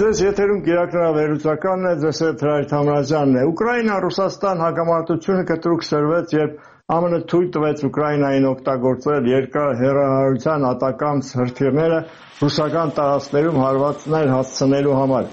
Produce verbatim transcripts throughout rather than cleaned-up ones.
Ձեզ եթերում գերակրավերուցականն է, ձեզ հետ Հրայր Թամրազյանն է։ Ուկրաինա-Ռուսաստան հակամարտությունը կտրուկ սրվեց, երբ Ամն թույլ տվեց Ուկրաինային օգտագործել երկար հեռահարության ատակամս հրթիռները ռուսական տարածքներում հարվածներ հասցնելու համար։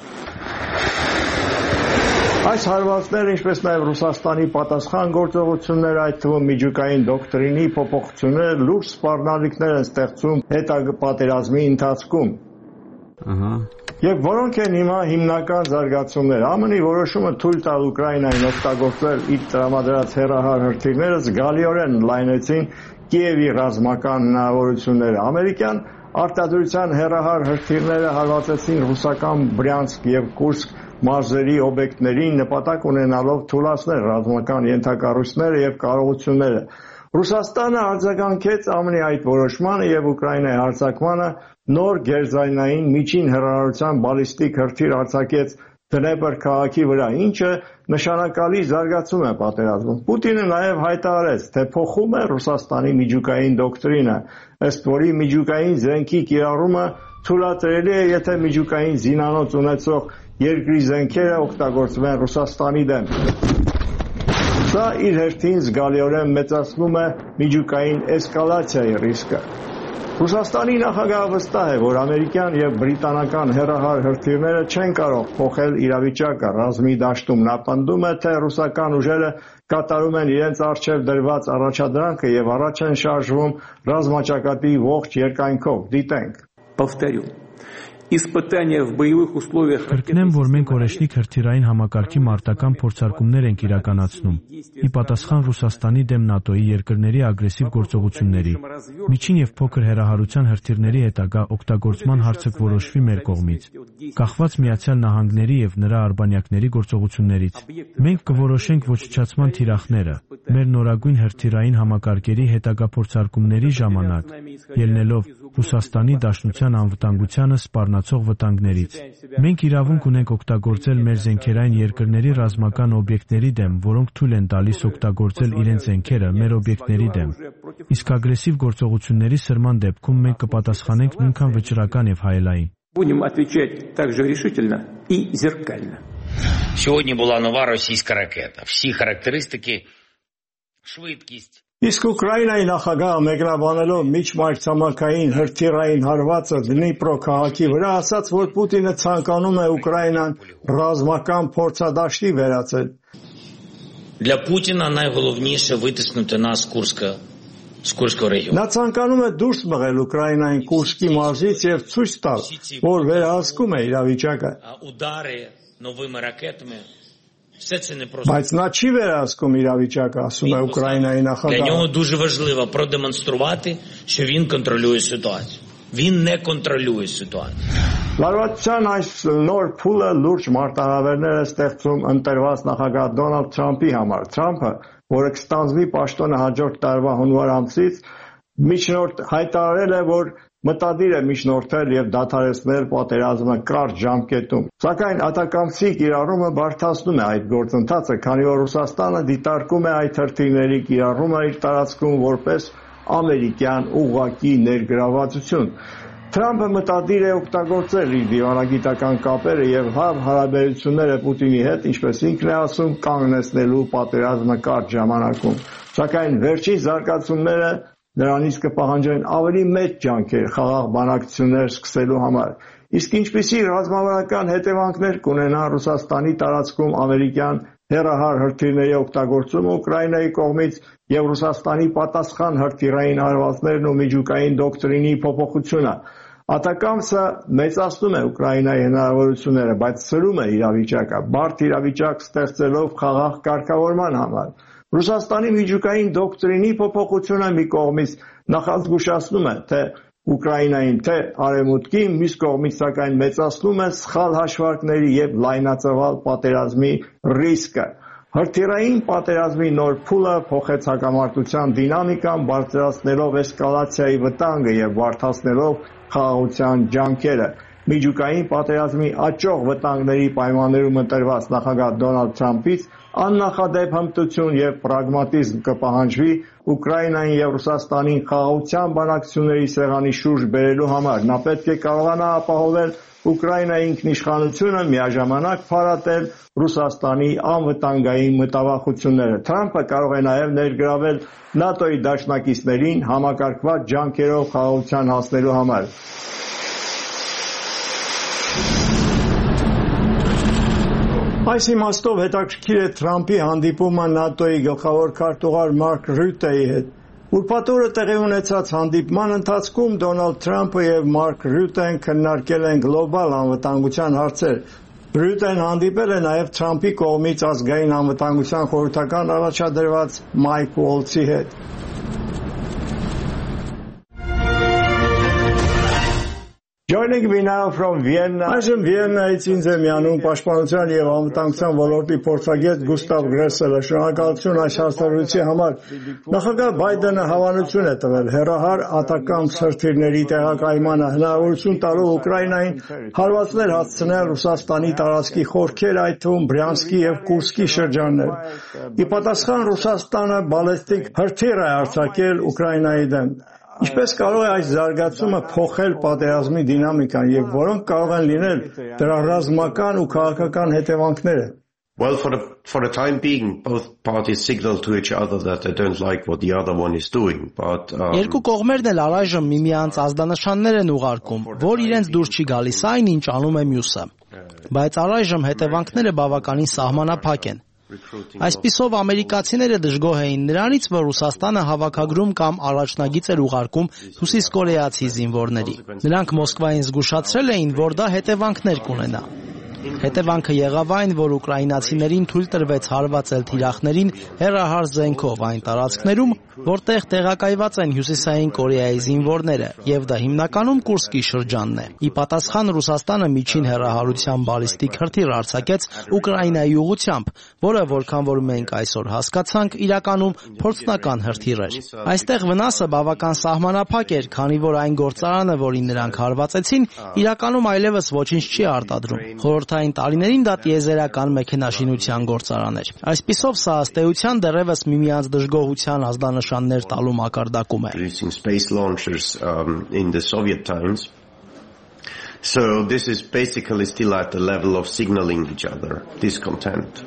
Այս հարվածները, ինչպես նաև Ռուսաստանի պատասխան գործողությունները, այդ թվում միջուկային դոկտրինի փոփոխությունները լուրջ սպառնալիքներ են ստեղծում հետապատերազմի ընթացքում։ Եվ որոնք են հիմա հիմնական զարգացումները։ ԱՄՆ-ի որոշումը թույլ տալ Ուկրաինային օգտագործել իր տրամադրած հեռահար հրթիռները զգալիորեն լայնեցին Կիևի ռազմական հնարավորությունները։ Ամերիկյան արտադրության հեռահար հրթիռները հարվածեցին ռուսական Բրյանսկ եւ Կուրսկ մարզերի օբյեկտներին, նպատակ ունենալով թուլացնել ռազմական ենթակառույցները եւ կարողությունները։ Ռուսաստանը արձագանքեց ԱՄՆ-ի այդ որոշմանը եւ Ուկրաինայի հարձակմանը նոր գերձայնային միջին հեռահարության բալիստիկ հրթիռ արձակեց Դնեպր քաղաքի վրա, ինչը նշանակալի զարգացում է պատերազմում։ Պուտինը նաև հայտարարեց, թե փոխում է Ռուսաստանի միջուկային դոկտրինը, ըստ որի միջուկային զենքի կիրառումը թույլատրելի է, եթե միջուկային զինանոց ունեցող երկրի զենքերը օգտագործվեն Ռուսաստանի դեմ։ Սա իր հերթին զգալիորեն մեծացնում է միջուկային էսկալացիայի ռիսկը։ Ռուսաստանի նախագահը վստահ է, որ ամերիկյան եւ բրիտանական հեռահար հրթիռները չեն կարող փոխել իրավիճակը ռազմի դաշտում։ Նա պնդում է, թե ռուսական ուժերը կատարում են իրենց առջև դրված առաջադրանքը եւ առաջ են շարժվում ռազմաճակատի ողջ երկայնքով։ Դիտենք։ Կրկնեմ, որ մենք օրեշնիկ հրթիռային համակարգի մարտական փորձարկումներ ենք իրականացնում՝ ի պատասխան Ռուսաստանի դեմ ՆԱՏՕ-ի երկրների ագրեսիվ գործողությունների։ Միջին եւ փոքր հեռահարության հրթիռների հետագա օգտագործման հարցը կորոշվի մեր կողմից, կախված Միացյալ Նահանգների եւ նրա արբանյակների գործողություններից։ Մենք կորոշենք ոչնչացման թիրախները մեր նորագույն հրթիռային համակարգերի հետագա փորձարկումների ժամանակ, ելնելով Ռուսաստանի Դաշնության անվտանգությանը սպառնացող վտանգներից։ Մենք իրավունք ունենք օգտագործել մեր զենքերային երկրների ռազմական օբյեկտների դեմ, որոնք թույլ են տալիս օգտագործել իրենց զենքերը մեր օբյեկտների դեմ։ Իսկ ագրեսիվ գործողությունների սրման դեպքում մենք կպատասխանենք նույնքան վճռական եւ հայելային։ Сьогодні була нова російська ракета. Всі характеристики, швидкість. Իսկ Ուկրաինայի նախագահը մեկնաբանելով միջմայրցամաքային հրթիռային հարվածը Դնիպրո քաղաքի վրա ասաց, որ Պուտինը ցանկանում է Ուկրաինան ռազմական փորձադաշտի վերածել։ Для Путіна найголовніше витиснути нас з Курська, з Курського регіону. Նա ցանկանում է դուրս մղել Ուկրաինային Կուրսկի մարզից եւ ցույց տալ, որ վերահսկում է իրավիճակը։ Удари новими ракетами. Բայց նա չի վերահսկում իրավիճակը, ասում է Ուկրաինայի նախագահը։ Для нього дуже важливо продемонструвати, що він контролює ситуацію. Він не контролює ситуацію. Լարվածության այս նոր փուլը լուրջ մարտահրավերներ է ստեղծում ընտրված նախագահ Դոնալդ Թրամփի համար։ Թրամփը, որը կստանձնի պաշտոնը հաջորդ տարվա հունվար ամսից, միջնորդ հայտարարել է, որ մտադիր է միջնորդել եւ դադարեցնել պատերազմը կարճ ժամկետում։ Սակայն ատակամսի կիրառումը բարդացնում է այդ գործընթացը, քանի որ Ռուսաստանը դիտարկում է այդ հրթիռների կիրառումը իր տարածքում որպես ամերիկյան ուղղակի ներգրավվածություն։ Թրամփը մտադիր է օգտագործել իր դիվանագիտական կապերը եւ հարաբերությունները Պուտինի հետ, ինչպես ինքն է ասում, կանգնեցնելու պատերազմը կարճ ժամանակում։ Սակայն վերջին զարգացումները նրանից կպահանջեն ավելի մեծ ջանքեր խաղաղ բանակցություններ սկսելու համար։ Իսկ ինչպիսի ռազմավարական հետևանքներ կունենա Ռուսաստանի տարածքում ամերիկյան հեռահար հրթիռների օգտագործումը Ուկրաինայի կողմից եւ Ռուսաստանի պատասխան հրթիռային հարվածներն ու միջուկային դոկտրինի փոփոխությունը։ Ատակամսը մեծացնում է Ուկրաինայի հնարավորությունները, բայց սրում է իրավիճակը, բարդ իրավիճակ ստեղծելով խաղաղ կարգավորման համար։ Ռուսաստանի միջուկային դոկտրինի փոփոխությունը մի կողմից նախազգուշացնում է թե Ուկրաինային, թե Արևմուտքին, մյուս կողմից սակայն մեծացնում է սխալ հաշվարկների եւ լայնածավալ պատերազմի ռիսկը։ Հրթիռային պատերազմի նոր փուլը փոխեց հակամարտության դինամիկան, բարձրացնելով էսկալացիայի վտանգը եւ բարդացնելով խաղաղության ջանքերը։ Միջուկային պատերազմի աճող վտանգների պայմաններում ընտրված նախագահ Դոնալդ Թրամփից աննախադեպ հմտություն եւ պրագմատիզմ կպահանջվի Ուկրաինային եւ Ռուսաստանին խաղաղության բանակցությունների սեղանի շուրջ բերելու համար։ Նա պետք է կարողանա ապահովել Ուկրաինայի ինքնիշխանությունը, միաժամանակ փարատել Ռուսաստանի անվտանգային մտավախությունները։ Թրամփը կարող է նաեւ ներգրավել ՆԱՏՕ-ի դաշնակիցներին համակարգված ջանքերով խաղաղության հասնելու համար։ Այս իմաստով հետաքրքիր է Թրամփի հանդիպումը ՆԱՏՕ-ի գլխավոր քարտուղար Մարկ Ռյուտեի հետ։ Ուրբաթ օրը տեղի ունեցած հանդիպման ընթացքում Դոնալդ Թրամփը եւ Մարկ Ռյուտեն քննարկել են գլոբալ անվտանգության հարցեր։ Ռյուտեն հանդիպել է նաեւ Թրամփի կողմից ազգային անվտանգության խորհրդական առաջադրված Մայք Ուոլցի հետ։ Joining me now from Vienna. Այժմ Վիեննայից ինձ է միանում պաշտպանության եւ անվտանգության ոլորտի փորձագետ Գուստավ Գրեսելը։ Շնորհակալություն այս հարցազրույցի համար։ Նախագահ Բայդենը հավանություն է տվել հեռահար ատական սրթիռների տեղակայմանը հնարավորություն տալու Ուկրաինային հարվածներ հասցնել Ռուսաստանի տարածքի խորքեր, այդ թվում Բրյանսկի եւ Կուրսկի շրջաններ։ Ի պատասխան Ռուսաստանը բալեստիկ հրթիռ է արձակել Ուկրաինայի դեմ։ Ինչպես կարող է այս զարգացումը փոխել պատերազմի դինամիկան եւ որոնք կարող են լինել դրա ռազմական ու քաղաքական հետևանքները։ Well, for the for the time being, both parties signal to each other that they don't like what the other one is doing, but um, Երկու կողմերն էլ առայժմ միմյանց ազդանշաններ են ուղարկում, որ իրենց դուր չի գալիս այն, ինչ անում է մյուսը։ Բայց առայժմ հետևանքները բավականին սահմանափակ են։ Այսպիսով ամերիկացիները դժգոհ էին նրանից, որ Ռուսաստանը հավաքագրում կամ առաջնագիծ էր ուղարկում հյուսիս կորեացի զինվորների։ Նրանք Մոսկվային զգուշացրել էին, որ դա հետևանքներ կունենա։ Հետևանքը եղավ այն, որ ուկրաինացիներին թույլ տրվեց հարվածել թիրախներին հեռահար զենքով այն տարածքներում, որտեղ տեղակայված են Հյուսիսային Կորեայի զինվորները, եւ դա հիմնականում Կուրսկի շրջանն է։ Ի պատասխան Ռուսաստանը միջին հեռահարության բալիստիկ հրթիռ արձակեց Ուկրաինայի ուղղությամբ, որը, որքան որ մենք այսօր հասկացանք, իրականում փորձնական հրթիռ էր։ Այստեղ վնասը բավական սահմանափակ էր, քանի որ այն գործարանը, որին նրանք հարվածեցին, իրականում այլևս ոչինչ չի արտադրում։ Խորհրդային տարիներին դա տիեզերական մեքենաշինության գործարան էր։ Այսպիսով սա ըստ էության դեռևս միմյանց դժգոհության ազդանշաններ տալու մակարդակում է։ space launchers um, in the Soviet times. So this is basically still at the level of signaling each other discontent.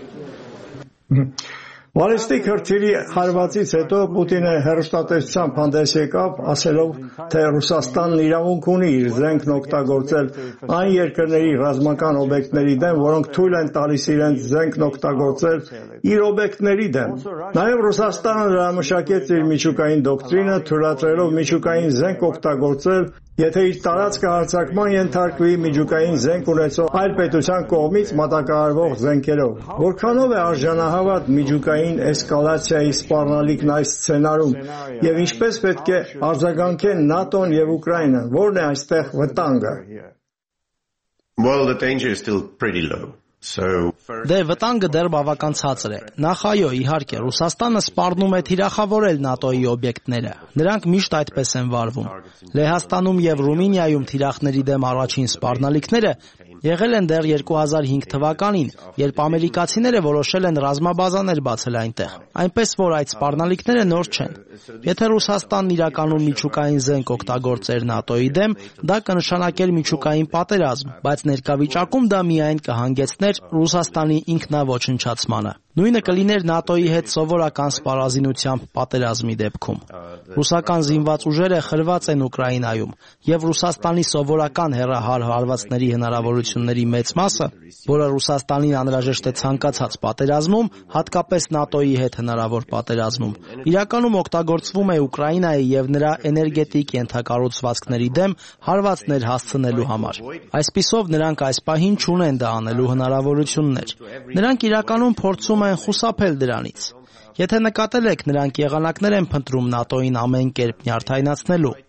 Բալիստիկ հրթիռի հարվածից հետո Պուտինը հեռուստատեսությամբ հանդես եկավ, ասելով, թե Ռուսաստանն իրավունք ունի իր զենքն օգտագործել այն երկրների ռազմական օբյեկտների դեմ, որոնք թույլ են տալիս իրենց զենքն օգտագործել իր օբյեկտների դեմ։ Նաև Ռուսաստանը հրամշակեց իր միջուկային դոկտրինը, թույլատրելով միջուկային զենք օգտագործել, եթե իր տարածքը հարձակման ենթարկվի միջուկային զենք ունեցող այլ պետության կողմից մատակարարվող զենքերով։ Որքանով է արժանահավատ միջուկային էսկալացիայի սպառնալիքն այս սցենարում եւ ինչպես պետք է արձագանքեն ՆԱՏՕ-ն եւ Ուկրաինան, որն է այստեղ վտանգը։ Well, the danger is still pretty low. So Դե վտանգը դեռ բավական ցածր է։ Նախ այո, իհարկե, Ռուսաստանը սպառնում է թիրախավորել ՆԱՏՕ-ի օբյեկտները։ Նրանք միշտ այդպես են վարվում։ Լեհաստանում եւ Ռումինիայում թիրախների դեմ առաջին սպառնալիքները եղել են դեռ երկու հազար հինգ թվականին, երբ ամերիկացիները որոշել են ռազմաբազաներ բացել այնտեղ։ Այնպես որ այդ սպառնալիքները նոր չեն։ Եթե Ռուսաստանն իրականում միջուկային զենք օգտագործեր ՆԱՏՕ-ի դեմ, դա կնշանակեր միջուկային պատերազմ, բայց ներկա վիճակում դա միայն կհանգեցներ Ռուսաստանի ինքնաոչնչացմանը։ Նույնը կլիներ ՆԱՏՕ-ի հետ սովորական սպառազինությամբ պատերազմի դեպքում։ Ռուսական զինված ուժերը խրված են Ուկրաինայում, եւ Ռուսաստանի սովորական հեռահար հարվածների հնարավորությունների մեծ մասը, որը Ռուսաստանին անհրաժեշտ է ցանկացած պատերազմում, հատկապես ՆԱՏՕ-ի հետ հնարավոր պատերազմում, իրականում օգտագործվում է Ուկրաինայի եւ նրա էներգետիկ ենթակառուցվածքների դեմ հարվածներ հասցնելու համար։ Այսպիսով նրանք այս պահին չունեն դա անելու հնարավորություններ։ Նրանք իրականում փորձում են խուսափել դրանից։ Եթե նկատել եք, նրանք եղանակներ են փնտրում ՆԱՏՕ-ին ամեն կերպ նյարդայնացնելու։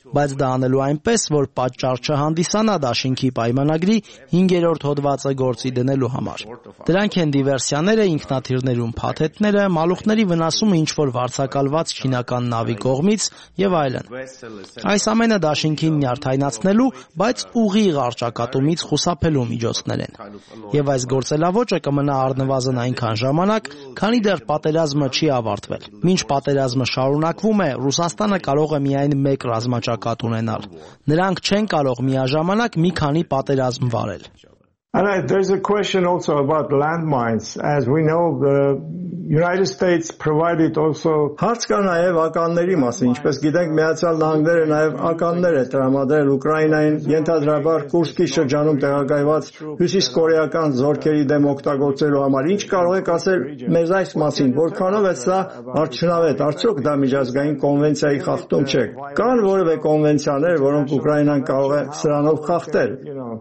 բայց դա անելու այնպես, որ պատճառ չհանդիսանա դաշինքի պայմանագրի հինգերորդ հոդվածը գործի դնելու համար։ Դրանք են դիվերսիաները, ինքնաթիռներում փաթեթները, մալուխների վնասումը ինչ-որ վարձակալված չինական նավի կողմից եւ այլն։ Այս ամենը դաշինքին նյարդայնացնելու, բայց ուղիղ առճակատումից խուսափելու միջոցներ են։ Եվ այս գործելավոճը կմնա առնվազն այնքան ժամանակ, քանի դեռ պատերազմը չի ավարտվել։ Մինչ պատերազմը շարունակվում է, Ռուսաստանը կարող է միայն մեկ ռազմաճակատ ունենալ։ Նրանք չեն կարող միաժամանակ մի քանի պատերազմ վարել։ And I, there's a question also about landmines. As we know, the United States provided also հարց կա նաև ականների մասին, ինչպես գիտենք, Միացյալ Նահանգները նաև ականներ է տրամադրել Ուկրաինային, ենթադրաբար Կուրսկի շրջանում տեղակայված հյուսիսկորեական զորքերի դեմ օգտագործելու համար։ Ինչ կարող եք ասել մեզ այս մասին, որքանով է սա արդյունավետ, արդյոք դա միջազգային կոնվենցիայի խախտում չէ։ Կան որևէ կոնվենցիաներ, որոնք Ուկրաինան կարող է սրանով խախտել։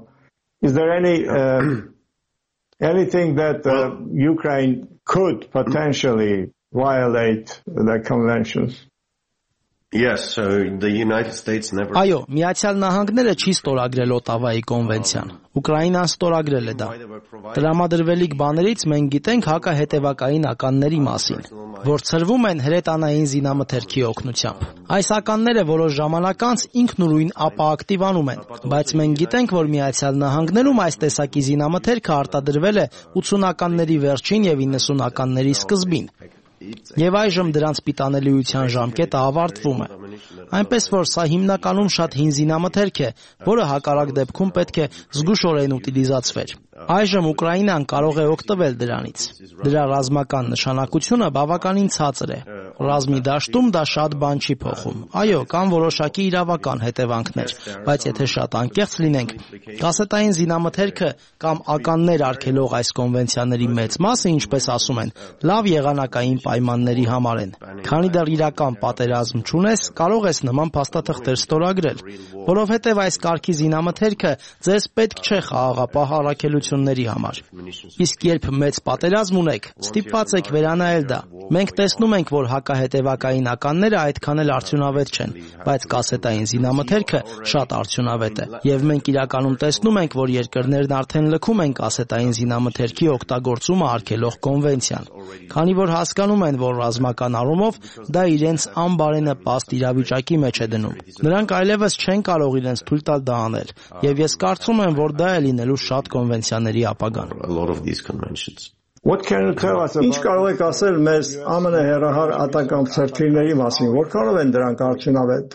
Is there any uh, anything that uh, Ukraine could potentially violate the conventions? Yes, so the United States never Այո, Միացյալ Նահանգները չի ստորագրել Օտավայի կոնվենցիան։ Ուկրաինան ստորագրել է դա։ Տրամադրվելիք բաներից մենք գիտենք հակահետևակային ականների մասին, որ ցրվում են հրետանային զինամթերքի օգնությամբ։ Այս ականները որոշ ժամանակ անց ինքնուրույն ապակտիվանում են, բայց մենք գիտենք, որ Միացյալ Նահանգներում այս տեսակի զինամթերքը արտադրվել է ութսունականների վերջին եւ իննսունականների սկզբին։ Եվ այժմ դրանց պիտանելիության ժամկետը ավարտվում է։ Այնպես որ սա հիմնականում շատ հին զինամթերք է, որը հակառակ դեպքում պետք է զգուշորեն ուտիլիզացվեր։ Այժմ Ուկրաինան կարող է օգտվել դրանից։ Դրա ռազմական նշանակությունը բավականին ցածր է։ Ռազմի դաշտում դա շատ բան չի փոխում։ Այո, կան որոշակի իրավական հետևանքներ, բայց եթե շատ անկեղծ լինենք, կասետային զինամթերքը կամ ականներ արգելող այս կոնվենցիաների մեծ մասը, ինչպես ասում են, լավ եղանակային պայմանների համար են։ Քանի դեռ իրական պատերազմ չունես, կարող ես նման փաստաթղթեր ստորագրել, որովհետև այս կարգի զինամթերքը ձեզ պետք չէ խաղաղապահ առաքելությունների համար։ Իսկ երբ մեծ պատերազմ ունեք, ստիպված եք վերանայել դա։ Մենք տեսնում ենք, որ հակահետևակային ականները այդքան էլ արդյունավետ չեն, բայց կասետային զինամթերքը շատ արդյունավետ է։ Եվ մենք իրականում տեսնում ենք, որ երկրներն արդեն լքում են կասետային զինամթերքի օգտագործումը արգելող կոնվենցիան, քանի որ հասկանում են, որ ռազմական առումով դա իրենց անբարենպաստ իրավիճակի մեջ է դնում։ Նրանք այլևս չեն կարող իրենց թույլ տալ դա անել, եւ ես կարծում եմ, որ դա է լինելու շատ կոնվենցիաների ապագան։ What can you tell us? Ինչ կարող եք ասել մեզ ամենահեռահար ատական ցրտիների մասին, որքանով են դրանք արդյունավետ։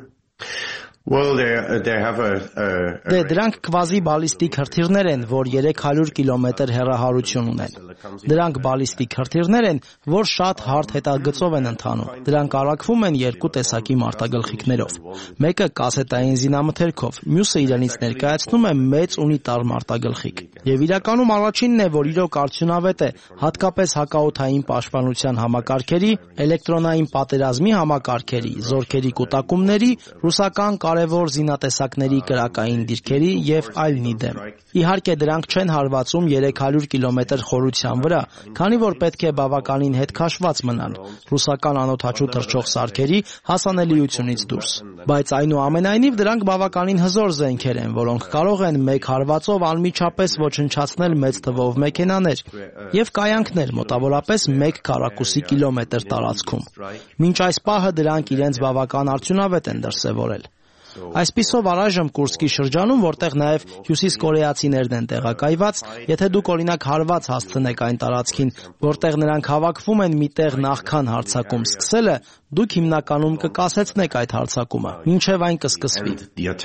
Well, they they have a, a, a Դե դրանք կվազի բալիստիկ հրթիռներ են, որ երեք հարյուր կիլոմետր հեռահարություն ունեն։ Դրանք բալիստիկ հրթիռներ են, որ շատ հարթ հետագծով են ընթանում։ Դրանք առաքվում են երկու տեսակի մարտագլխիկներով։ Մեկը կասետային զինամթերքով, մյուսը իրենից ներկայացնում է մեծ ունիտար մարտագլխիկ։ Եվ իրականում առաջինն է, որ իրոք արդյունավետ է, հատկապես հակաօդային պաշտպանության համակարգերի, էլեկտրոնային պատերազմի համակարգերի, զորքերի կուտակումների, ռուսական կարևոր զինատեսակների կրակային դիրքերի եւ այլնի դեմ։ Իհարկե դրանք չեն հարվածում երեք հարյուր կիլոմետր խորության վրա, քանի որ պետք է բավականին հետ քաշված մնան ռուսական անօդաչու թռչող սարքերի հասանելիությունից դուրս։ Բայց այնուամենայնիվ դրանք բավականին հզոր զենքեր են, որոնք կարող են մեկ հարվածով անմիջապես ոչնչացնել մեծ թվով մեքենաներ եւ կայանքներ մոտավորապես մեկ քառակուսի կիլոմետր տարածքում։ Մինչ այս պահը դրանք իրենց բավական արդյունավետ են դրսևորել։ Այսպիսով առայժմ Կուրսկի շրջանում, որտեղ նաև հյուսիսկորեացիներն են տեղակայված, եթե դուք օրինակ հարված հասցնեք այն տարածքին, որտեղ նրանք հավաքվում են միտեղ նախքան հարձակում սկսելը, դուք հիմնականում կկասեցնեք այդ հարձակումը, մինչև այն կսկսվի։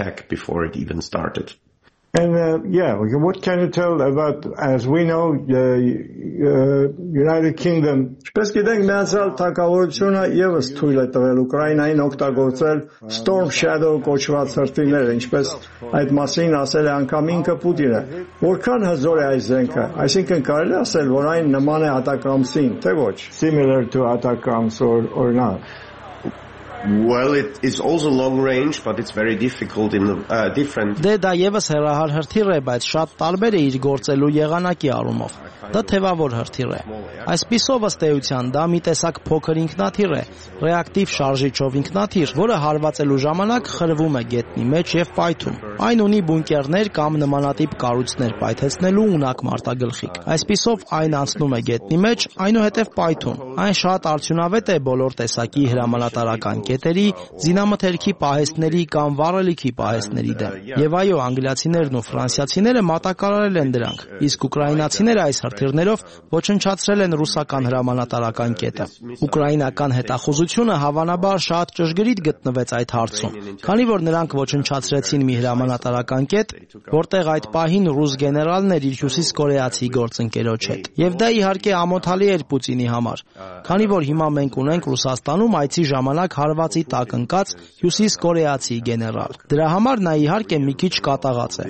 And uh, yeah, what can you tell about, as we know, the uh, United Kingdom, ինչպես գիտենք, Միացյալ Թագավորությունը եւս թույլ է տվել Ուկրաինային օգտագործել Storm Shadow կոչված հրթիռները, ինչպես այդ մասին ասել է անգամ ինքը Պուտինը։ Որքան հզոր է այս զենքը, այսինքն կարելի ասել, որ այն նման է Ատակամսին, թե ոչ, similar to Atacams or or not. Well, it is also long range, but it's very difficult in the uh, different. Դե դա եւս հեռահար հրթիռ է, բայց շատ տարբեր է իր գործելու եղանակի առումով։ Դա թևավոր հրթիռ է։ Այսպիսով ըստ էության դա մի տեսակ փոքր ինքնաթիռ է, ռեակտիվ շարժիչով ինքնաթիռ, որը հարվածելու ժամանակ խրվում է գետնի մեջ եւ պայթում։ Այն ունի բունկերներ կամ նմանատիպ կառույցներ պայթեցնելու ունակ մարտագլխիկ։ Այսպիսով այն անցնում է գետնի մեջ, այնուհետև պայթում։ Այն շատ արդյունավետ է բոլոր տեսակի հրամանատարական կետերի, զինամթերքի պահեստների կամ վառելիքի պահեստների դեմ։ Եվ այո, անգլիացիներն ու ֆրանսիացիները մատակարարել են դրանք, իսկ ուկրաինացիները այս հրթիռներով ոչնչացրել են ռուսական հրամանատարական կետը։ Ուկրաինական հետախուզությունը հավանաբար շատ ճշգրիտ գտնվեց այդ հարցում, քանի որ նրանք ոչնչացրեցին մի հրամանատարական կետ, որտեղ այդ պահին ռուս գեներալն էր իր հյուսիսկորեացի գործընկերոջ հետ։ Եվ դա իհարկե ամոթալի էր Պուտինի համար, քանի որ հիմա մենք ունենք Ռուսաստանում այցի ժամանակ հարվածի տակ ընկած հյուսիսկորեացի գեներալ։ Դրա համար նա իհարկե մի քիչ կատաղած է։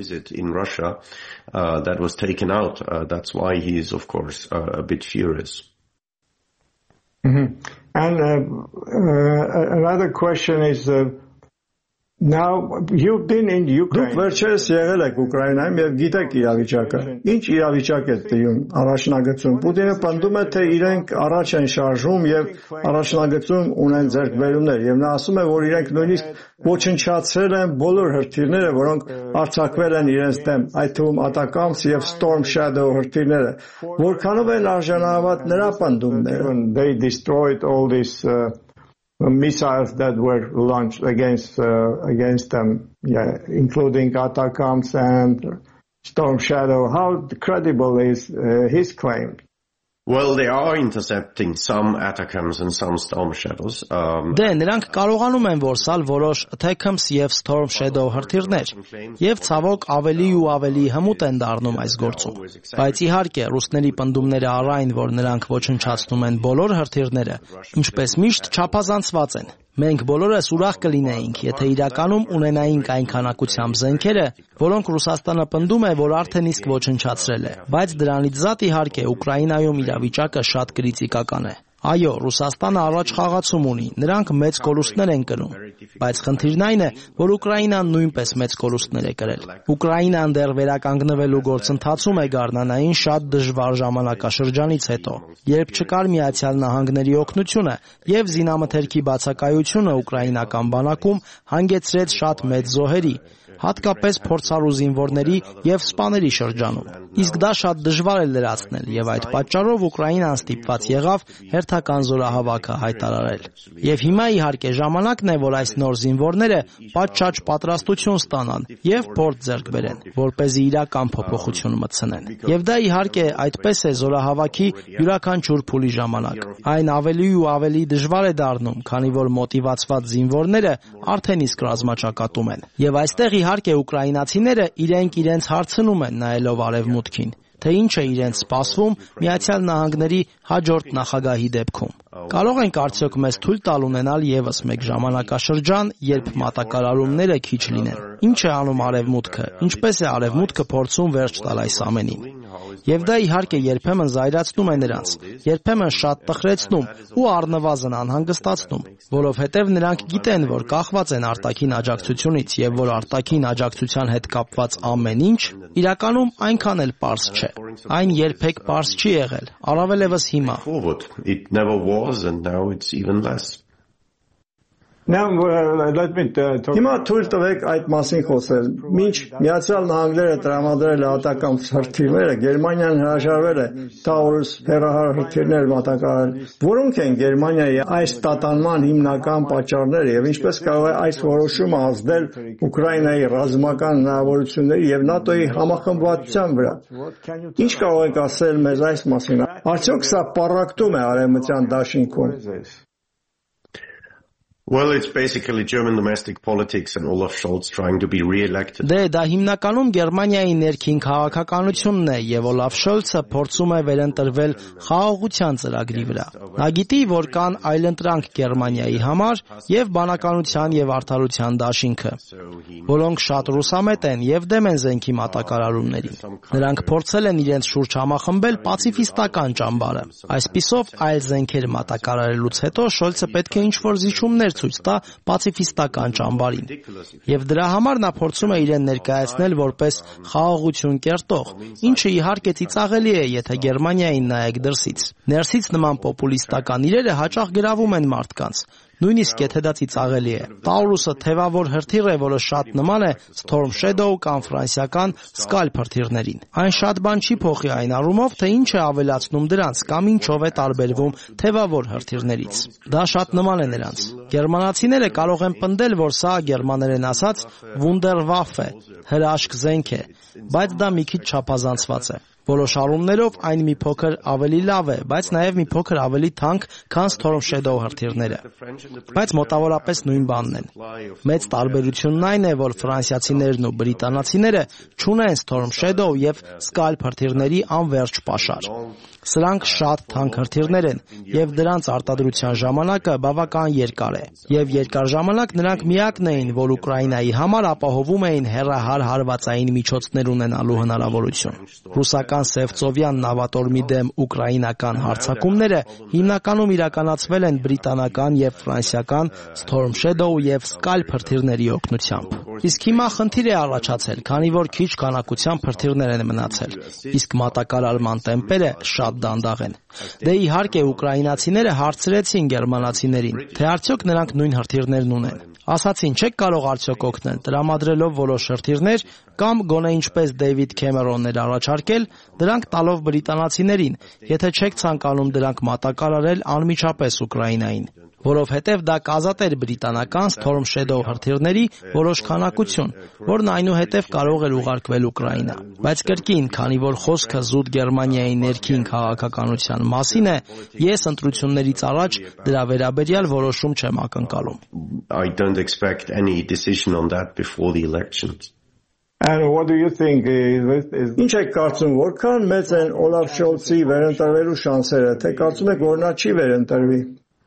Uh, that was taken out. Uh, that's why he is, of course, uh, a bit furious. Mm-hmm. And uh, uh, another question is, uh, now you've been in Ukraine. Դուք վերջերս եղել եք Ուկրաինայում եւ գիտեք իրավիճակը։ Ինչ իրավիճակ է տիրում առաջնագծում։ Պուտինը պնդում է, թե իրենք առաջ են շարժում եւ առաջնագծում ունեն ձեռքբերումներ եւ նա ասում է, որ իրենք նույնիսկ ոչնչացրել են բոլոր հրթիռները, որոնք արձակվել են իրենց դեմ, այդ թվում Atacams եւ Storm Shadow հրթիռները։ Որքանով են արժանավորված նրա պնդումները։ They destroyed all these uh, missiles that were launched against uh, against them, yeah, including Atacams and Storm Shadow. How credible is uh, his claim? Well, they are intercepting some Atacams and some Storm Shadows. Um, Դե նրանք կարողանում են որսալ որոշ Atacams եւ Storm Shadow հրթիռներ, եւ ցավոք ավելի ու ավելի հմուտ են դառնում այս գործում։ Բայց իհարկե, ռուսների պնդումները առայն, որ նրանք ոչնչացնում են բոլոր հրթիռները, ինչպես միշտ չափազանցված են։ Մենք բոլորս ուրախ կլինեինք, եթե իրականում ունենայինք այն քանակությամբ զենքերը, որոնք Ռուսաստանը պնդում է, որ արդեն իսկ ոչնչացրել է։ Բայց դրանից զատ իհարկե Ուկրաինայում իրավիճակը շատ կրիտիկական է։ Այո, Ռուսաստանը առաջ խաղացում ունի, նրանք մեծ կորուստներ են կրում, բայց խնդիրն այն է, որ Ուկրաինան նույնպես մեծ կորուստներ է կրել։ Ուկրաինան դեռ վերականգնվելու գործընթացում է գարնանային շատ դժվար ժամանակաշրջանից հետո, երբ չկար Միացյալ Նահանգների օգնությունը եւ զինամթերքի բացակայությունը ուկրաինական բանակում հանգեցրեց շատ մեծ զոհերի, հատկապես փորձառու զինվորների եւ սպաների շրջանում։ Իսկ դա շատ դժվար է լրացնել եւ այդ պատճառով Ուկրաինան ստիպված եղավ հերթական զորահավաքը հայտարարել։ Եվ հիմա իհարկե ժամանակն է, որ այս նոր զինվորները պատշաճ պատրաստություն ստանան եւ փորձ ձեռք բերեն, որպեսզի իրական փոփոխություն մտցնեն։ Եվ դա իհարկե այդպես է զորահավաքի յուրաքանչյուր փուլի ժամանակ։ Այն ավելի ու ավելի դժվար է դառնում, քանի որ մոտիվացված զինվորները արդեն իսկ ռազմաճակատում են։ Եվ այստեղ իհարկե ուկրաինացիները իրենք իրենց հարցնում են նայելով արևմուտքին, թե ինչ է իրենց սպասվում Միացյալ Նահանգների հաջորդ նախագահի դեպքում։ Կարող ենք արդյոք մեզ թույլ տալ ունենալ եւս մեկ ժամանակաշրջան, երբ մատակարարումները քիչ լինեն։ Ինչ է անում արևմուտքը, ինչպես է արևմուտքը փորձում վերջ տալ այս ամենին։ Եվ դա իհարկե երբեմն զայրացնում է նրանց, երբեմն շատ տխրեցնում ու առնվազն անհանգստացնում, որովհետև նրանք գիտեն, որ կախված են արտաքին աջակցությունից եւ որ արտաքին աջակցության հետ կապված ամեն ինչ իրականում այնքան էլ պարզ չէ։ Այն երբեք պարզ չի եղել, առավելևս հիմա։ It never was and now it's even less. Now, uh, let me uh, talk. Հիմա թույլ տվեք այդ մասին խոսել։ Մինչ Միացյալ Նահանգները տրամադրել է Atacams հրթիռները, Գերմանիան հրաժարվել է Taurus հեռահար հրթիռներ մատակարարել։ Որոնք են Գերմանիայի այս տատանման հիմնական պատճառները եւ ինչպես կարող է այս որոշումը ազդել Ուկրաինայի ռազմական հնարավորությունների եւ ՆԱՏՕ-ի համախմբվածության վրա։ Ինչ կարող եք ասել մեզ այս մասին։ Արդյոք սա պառակտում է արևմտյան դաշինքում։ Well, it's basically German domestic politics and Olaf Scholz trying to be re-elected. Դե դա հիմնականում Գերմանիայի ներքին քաղաքականությունն է եւ Olaf Scholz-ը փորձում է վերընտրվել խաղաղության ծրագրի վրա։ Նա գիտի, որ կան այլընտրանք Գերմանիայի համար եւ բանականության եւ արդարության դաշինքը, որոնք շատ ռուսամետ են եւ դեմ են զենքի մատակարարումներին։ Նրանք փորձել են իրենց շուրջ համախմբել պացիֆիստական ճամբարը։ Այսպիսով այլ զենքեր մատակարարելուց հետո Scholz-ը պետք է ինչ-որ զիջումներ ցույց տա պացիֆիստական ճամբարին։ Եվ դրա համար նա փորձում է իրեն ներկայացնել որպես խաղաղություն կերտող, ինչը իհարկե ծիծաղելի է, եթե Գերմանիային նայեք դրսից։ Ներսից նման պոպուլիստական իրերը հաճախ գրավում են մարդկանց, նույնիսկ եթե դա ծիծաղելի է։ Taurus-ը թևավոր հրթիռ է, որը շատ նման է Storm Shadow կամ ֆրանսիական Scalp հրթիռներին։ Այն շատ բան չի փոխի այն առումով, թե ինչ է ավելացնում դրանց կամ ինչով է տարբերվում թևավոր հրթիռներից։ Դա շատ նման է նրանց։ Գերմանացիները կարող են պնդել, որ սա գերմաներեն ասած Wunderwaffe, հրաշք զենք է, բայց դա մի քիչ չափազանցված է։ Որոշ առումներով այն մի փոքր ավելի լավ է, բայց նաև մի փոքր ավելի թանկ, քան Storm Shadow հրթիռները։ Բայց մոտավորապես նույն բանն են։ Մեծ տարբերությունն այն է, որ ֆրանսիացիներն ու բրիտանացիները չունեն Storm Shadow եւ Scalp հրթիռների անվերջ պաշար։ Սրանք շատ թանկ հրթիռներ են, եւ դրանց արտադրության ժամանակը բավական երկար է։ Եվ երկար ժամանակ նրանք միակն էին, որ Ուկրաինայի համար ապահովում էին հեռահար հարվածային միջոցներ ունենալու հնարավորություն։ Ռուսական Սևծովյան նավատորմի դեմ ուկրաինական հարձակումները հիմնականում իրականացվել են բրիտանական եւ ֆրանսիական Storm Shadow եւ Scalp հրթիռների օգնությամբ։ Իսկ հիմա խնդիր է առաջացել, քանի որ քիչ քանակությամբ հրթիռներ են մնացել, իսկ մատակարարման տեմպերը շատ դանդաղ են։ Դե իհարկե ուկրաինացիները հարցրեցին գերմանացիներին, թե արդյոք նրանք նույն հրթիռներն ունեն։ Ասացին, չեք կարող արդյոք օգնել, տրամադրելով որոշ հրթիռներ կամ գոնե ինչպես Դեյվիդ Քեմերոնն էր առաջարկել, դրանք տալով բրիտանացիներին, եթե չեք ցանկանում դրանք մատակարարել անմիջապես Ուկրաինային, որովհետև դա կազատեր բրիտանական Storm Shadow հրթիռների որոշ քանակություն, որն այնուհետև կարող էր ուղարկվել Ուկրաինա։ Բայց կրկին, քանի որ խոսքը զուտ Գերմանիայի ներքին քաղաքականության մասին է, ես ընտրություններից առաջ դրա վերաբերյալ որոշում չեմ ակնկալում։ I don't expect any decision on that before the elections. And what do you think is, is Ինչ եք կարծում, որքան մեծ են Օլաֆ Շոլցի վերընտրվելու շանսերը, թե կարծում եք, որ նա չի վերընտրվի?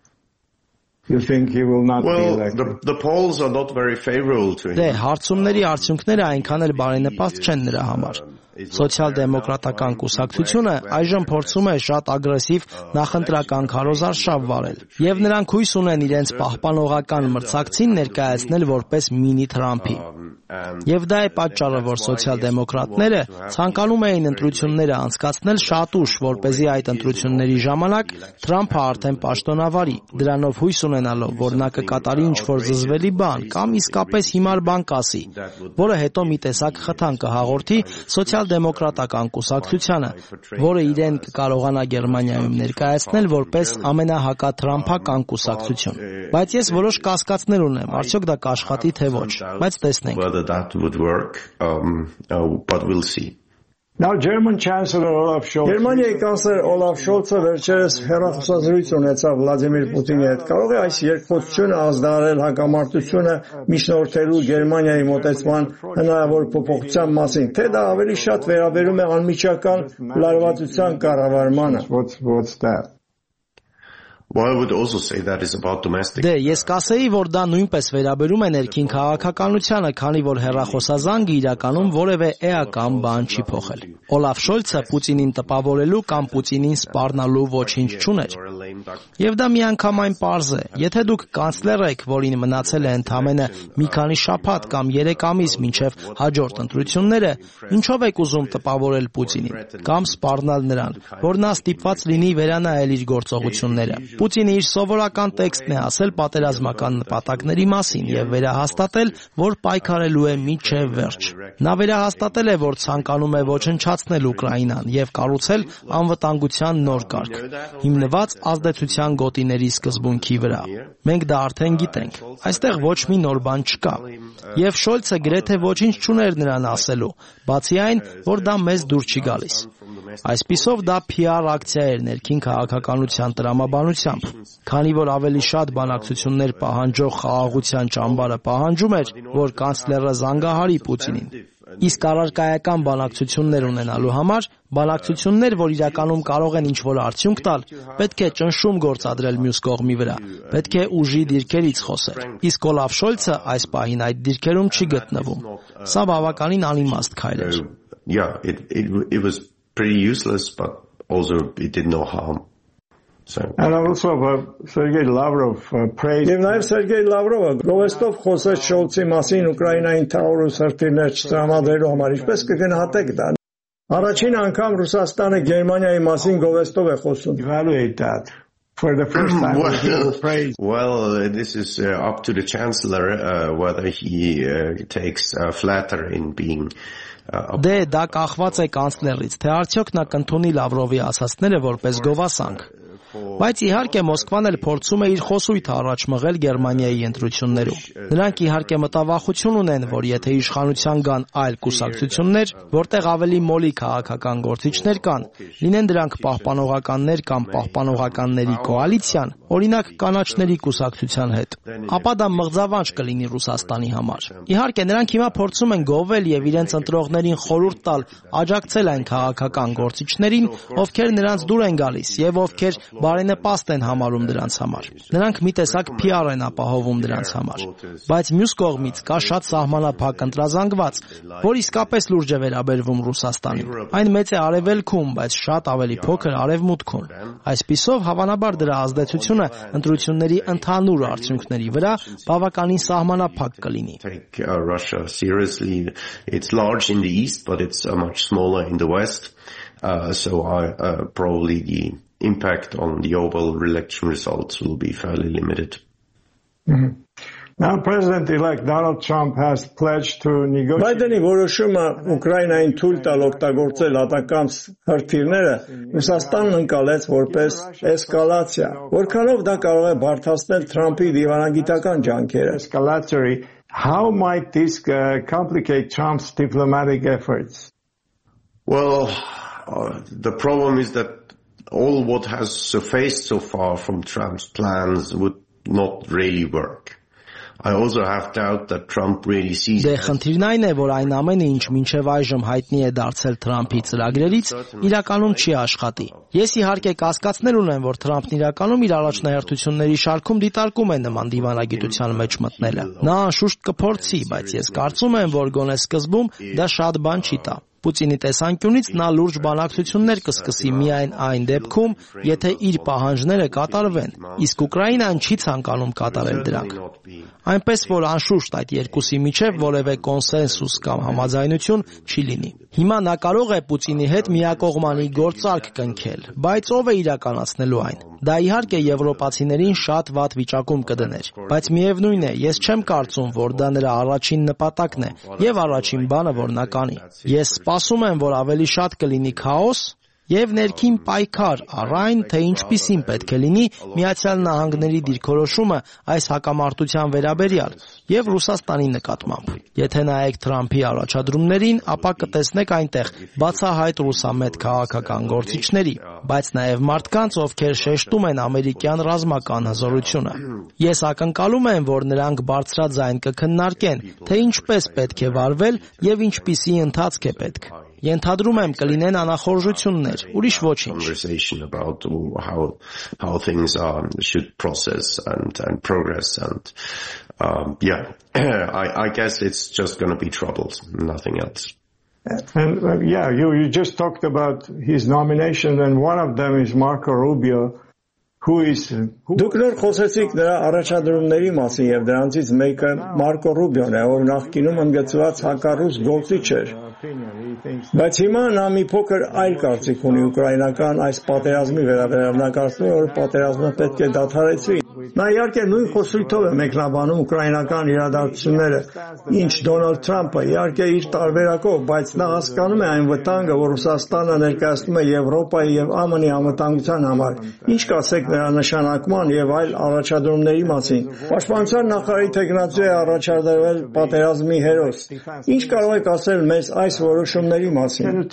You think he will not well, be elected? The, the polls are not very favorable to him. Դե, հարցումների արդյունքները այնքան էլ բարենպաստ չեն նրա համար։ Սոցիալ-դեմոկրատական կուսակցությունը այժմ փորձում է շատ ագրեսիվ նախընտրական քարոզարշավ վարել, եւ նրանք հույս ունեն իրենց պահպանողական մրցակցին ներկայացնել որպես մինի Թրամփի։ Եվ դա է պատճառը, որ սոցիալ-դեմոկրատները ցանկանում էին ընտրությունները անցկացնել շատ ուշ, որպեսզի այդ ընտրությունների ժամանակ Թրամփը արդեն պաշտոնավարի, դրանով հույս ունենալով, որ նա կկատարի ինչ-որ զզվելի բան կամ իսկապես հիմար բան կասի, որը հետո մի տեսակ խթան կհաղորդի սոցիալ-դեմոկրատական կուսակցությանը, որը իրեն կկարողանա Գերմանիայում ներկայացնել որպես ամենահակաթրամփական կուսակցություն։ Բայց ես որոշ կասկածներ ունեմ, արդյոք դա կաշխատի թե ոչ, բայց տեսնենք։ That would work, um, uh, but we'll see. Now German Chancellor Olaf Scholz Գերմանիայի կանցլեր Օլաֆ Շոլցը վերջերս հեռախոսազրույց ունեցավ Վլադիմիր Պուտինի հետ։ Կարող է այս երկխոսությունը ազդարարել հակամարտությունը միջնորդելու Գերմանիայի մոտեցման հնարավոր փոփոխության մասին, թե դա ավելի շատ վերաբերում է անմիջական լարվածության կառավարմանը։ What's what's that? Well, I would also say that is about domestic. Դե, ես կասեի, որ դա նույնպես վերաբերում է ներքին քաղաքականությանը, քանի որ հեռախոսազանգը իրականում որևէ էական բան չի փոխել։ Օլաֆ Շոլցը Պուտինին տպավորելու կամ Պուտինին սպառնալու ոչինչ չուներ։ Եվ դա միանգամայն պարզ է։ Եթե դուք կանցլեր եք, որին մնացել է ընդամենը մի քանի շաբաթ կամ երեք ամիս մինչև հաջորդ ընտրությունները, ինչով եք ուզում տպավորել Պուտինին կամ սպառնալ նրան, որ նա ստիպված լինի վերանայել իր գործողությունները։ Պուտինը իր սովորական տեքստն է ասել պատերազմական նպատակների մասին եւ վերահաստատել, որ պայքարելու է մինչեւ վերջ։ Նա վերահաստատել է, որ ցանկանում է ոչնչացնել Ուկրաինան եւ կառուցել անվտանգության նոր կարգ, հիմնված ազդեցության գոտիների սկզբունքի վրա։ Մենք դա արդեն գիտենք։ Այստեղ ոչ մի նոր բան չկա։ Եվ Շոլցը գրեթե ոչինչ չուներ նրան ասելու, բացի այն, որ դա մեզ դուր չի գալիս։ Այսպիսով դա Փի Ար ակցիա էր ներքին քաղաքականության տրամաբանությամբ, քանի որ ավելի շատ բանակցություններ պահանջող խաղաղության ճամբարը պահանջում էր, որ կանցլերը զանգահարի Պուտինին։ Իսկ առարկայական բանակցություններ ունենալու համար, բանակցություններ, որ իրականում կարող են ինչ-որ արդյունք տալ, պետք է ճնշում գործադրել մյուս կողմի վրա, պետք է ուժի դիրքերից խոսել։ Իսկ Օլաֆ Շոլցը այս պահին այդ դիրքերում չի գտնվում։ Սա բավականին անիմաստ քայլ էր։ Yeah, it it it was pretty useless, but also it did no harm. So. And also uh, Sergei Lavrov uh, praised. Եվ նաև Սերգեյ Լավրովը գովեստով խոսեց Շոլցի մասին Ուկրաինային թաղորուս հրթիռներ չտրամադրելու համար, ինչպես կգնահատեք դա։ Առաջին անգամ Ռուսաստանը Գերմանիայի մասին գովեստով է խոսում։ Evaluate that. For the first time, well, praised. well uh, this is uh, up to the Chancellor uh, whether he uh, takes uh, flatter in being Դե դա կախված է կանցլերից, թե արդյոք նա կընդունի Լավրովի ասածները որպես գովասանք։ Բայց իհարկե Մոսկվան էլ փորձում է իր խոսույթը առաջ մղել Գերմանիայի ընտրություններում։ Նրանք իհարկե մտավախություն ունեն, որ եթե իշխանության գան այլ կուսակցություններ, որտեղ ավելի մոլի քաղաքական գործիչներ կան, լինեն դրանք պահպանողականներ կամ պահպանողականների կոալիցիան, օրինակ կանաչների կուսակցության հետ, ապա դա մղձավանջ կլինի Ռուսաստանի համար։ Իհարկե նրանք հիմա փորձում են գովել եւ իրենց ընտրողներին խորհուրդ տալ աջակցել այն քաղաքական գործիչներին, ովքեր նրանց դուր են գալիս եւ ովքեր բարենպաստ են համարում դրանց համար։ Նրանք մի տեսակ P R են ապահովում դրանց համար։ Բայց մյուս կողմից կա շատ սահմանափակ ընտրազանգված, որ իսկապես լուրջ է վերաբերվում Ռուսաստանին։ Այն մեծ է արևելքում, բայց շատ ավելի փոքր արևմուտքում։ Այսպիսով, հավանաբար դրա ազդեցությունը ընտրությունների ընդհանուր արդյունքների վրա բավականին սահմանափակ կլինի։ Russia seriously. It's large in the east, but it's uh, much smaller in the west. Uh, so I, uh, probably the impact on the overall election results will be fairly limited. Mm-hmm. Now President-elect Donald Trump has pledged to negotiate. Բայդենի որոշումը Ուկրաինային թույլ տալ օգտագործել ատական հրթիռները Ռուսաստանն ընկալեց որպես էսկալացիա, որքանով դա կարող է բարդացնել Թրամփի դիվանագիտական ջանքերը։ Escalatory. How might this uh, complicate Trump's diplomatic efforts? Well, uh, the problem is that all what has surfaced so far from Trump's plans would not really work. I also have doubt that Trump really sees. Դե խնդիրն այն է, որ այն ամենը, ինչ մինչև այժմ հայտնի է դարձել Թրամփի ծրագրերից, իրականում չի աշխատի։ Ես իհարկե կասկածներ ունեմ, որ Թրամփն իրականում իր առաջնահերթությունների շարքում դիտարկում է նման դիվանագիտության մեջ մտնելը։ Նա անշուշտ կփորձի, բայց ես կարծում եմ, որ գոնե սկզբում դա շատ բան չի տա։ Պուտինի տեսանկյունից նա լուրջ բանակցություններ կսկսի միայն այն դեպքում, եթե իր պահանջները կատարվեն, իսկ Ուկրաինան չի ցանկանում կատարել դրանք։ Այնպես որ անշուշտ այդ երկուսի միջև որևէ կոնսենսուս կամ համաձայնություն չի լինի։ Հիմա նա կարող է Պուտինի հետ միակողմանի գործարք կնքել, բայց ով է իրականացնելու այն։ Դա իհարկե եվրոպացիներին շատ վատ վիճակում կդներ, բայց միևնույն է, ես չեմ կարծում, որ դա նրա առաջին նպատակն է եւ առաջին բանը, որ նա կանի։ Ես սպասում եմ, որ ավելի շատ կլինի քաոս եւ ներքին պայքար առ այն, թե ինչպիսին պետք է լինի Միացյալ Նահանգների դիրքորոշումը այս հակամարտության վերաբերյալ եւ Ռուսաստանի նկատմամբ։ Եթե նայեք Թրամփի առաջադրումներին, ապա կտեսնեք այնտեղ բացահայտ ռուսամետ քաղաքական գործիչների, բայց նաեւ մարդկանց, ովքեր շեշտում են ամերիկյան ռազմական հզորությունը։ Ես ակնկալում եմ, որ նրանք բարձրաձայն կքննարկեն, թե ինչպես պետք է վարվել եւ ինչպիսի ընթացք է պետք։ Ենթադրում եմ կլինեն անախորժություններ, ուրիշ ոչինչ։ Conversation about how how things are should process and and progress and um, yeah, I I guess it's just going to be troubles, nothing else. And uh, yeah, you you just talked about his nomination, and one of them is Marco Rubio. Դուք նոր խոսեցիք նրա առաջադրումների մասին եւ դրանցից մեկը Մարկո Ռուբիոն է, ով նախկինում ընդգծված հակառուս գործիչ էր։ Բայց հիմա նա մի փոքր այլ կարծիք ունի ուկրաինական այս պատերազմի վերաբերյալ։ Նա կարծում է, որ պատերազմը պետք է դադարեցվի։ Նա իհարկե նույն խոսույթով է մեկնաբանում ուկրաինական իրադարձությունները, ինչ Դոնալդ Թրամփը, իհարկե իր տարբերակով, բայց նա հասկանում է այն վտանգը, որ Ռուսաստանը ներկայացնում է Եվրոպայի եւ Ամն-ի անվտանգության համար։ Ինչ կասեք նրա նշանակման եւ այլ առաջադրումների մասին։ Պաշտպանության նախարարի թեկնածու է առաջադրվել պատերազմի հերոս։ Ինչ կարող եք ասել մեզ այս որոշումների մասին։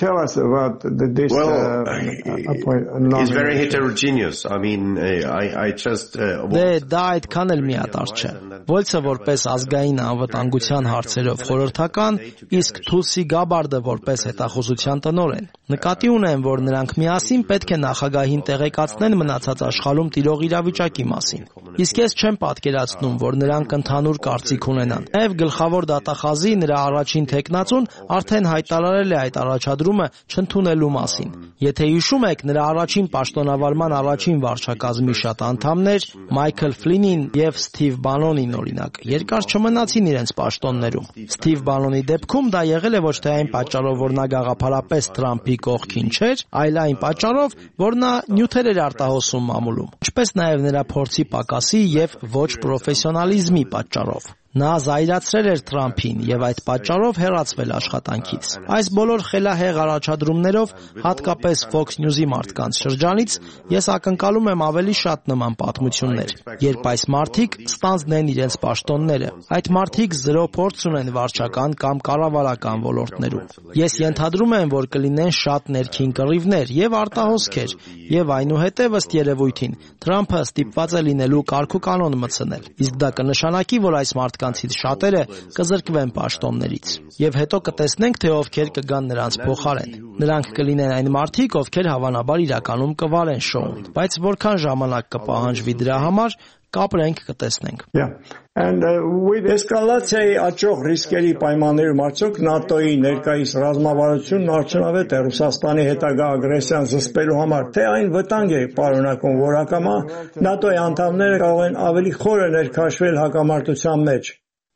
Well, it's very heterogeneous. I mean, I I just uh, Դե դա այդքան էլ միատարր չէ։ Վոլցը որպես ազգային անվտանգության հարցերով խորհրդական, իսկ Թուլսի Գաբարդը որպես հետախուզության տնօրեն։ Նկատի ունեմ, որ նրանք միասին պետք է նախագահին տեղեկացնեն մնացած աշխարհում տիրող իրավիճակի մասին։ Իսկ ես չեմ պատկերացնում, որ նրանք ընդհանուր կարծիք ունենան։ Նաև գլխավոր դատախազի նրա առաջին թեկնածուն արդեն հայտարարել է այդ առաջադրումը չընդունելու մասին։ Եթե հիշում եք, նրա առաջին պաշտոնավարման առաջին վարչակազմի շատ անդամներ, Մայքլ Ֆլինին եւ Սթիվ Բանոնին օրինակ, երկար չմնացին իրենց պաշտոններում։ Սթիվ Բանոնի դեպքում դա եղել է ոչ թե այն պատճառով, որ նա գաղափարապես Թրամփի կողքին չէր, այլ այն պատճառով, որ նա նյութեր էր արտահոսում մամուլում, ինչպես նաև նրա փորձի պակասի եւ ոչ պրոֆեսիոնալիզմի պատճառով։ Նա զայրացրել էր Թրամփին եւ այդ պատճառով հեռացվել աշխատանքից։ Այս բոլոր խելահեղ առաջադրումներով, հատկապես Fox News-ի մարդկանց շրջանից, ես ակնկալում եմ ավելի շատ նման պատմություններ, երբ այս մարդիկ ստանձնեն իրենց պաշտոնները։ Այդ մարդիկ զրո փորձ ունեն վարչական կամ կառավարական ոլորտներում։ Ես ենթադրում եմ, որ կլինեն շատ ներքին կռիվներ եւ արտահոսքեր, եւ այնուհետեւ ըստ երևույթին Թրամփը ստիպված է լինելու կարգուկանոն մտցնել։ Իսկ դա կնշանակի, որ այս մարդկանցից շատերը կզրկվեն պաշտոններից։ Եվ հետո կտեսնենք, թե ովքեր կգան նրանց փոխարեն։ Նրանք կլինեն այն մարդիկ, ովքեր հավանաբար իրականում կվարեն շոուն, բայց որքան ժամանակ կպահանջվի դրա համար, կապրենք, կտեսնենք։ Yeah. And uh, with էսկալացիայի աճող ռիսկերի պայմաններում արդյոք ՆԱՏՕ-ի ներկայիս ռազմավարությունն արդյունավետ է Ռուսաստանի հետագա ագրեսիան զսպելու համար, թե այն վտանգ է պարունակում, որ ակամա ՆԱՏՕ-ի անդամները կարող են ավելի խորը ներքաշվել հակամարտության մեջ։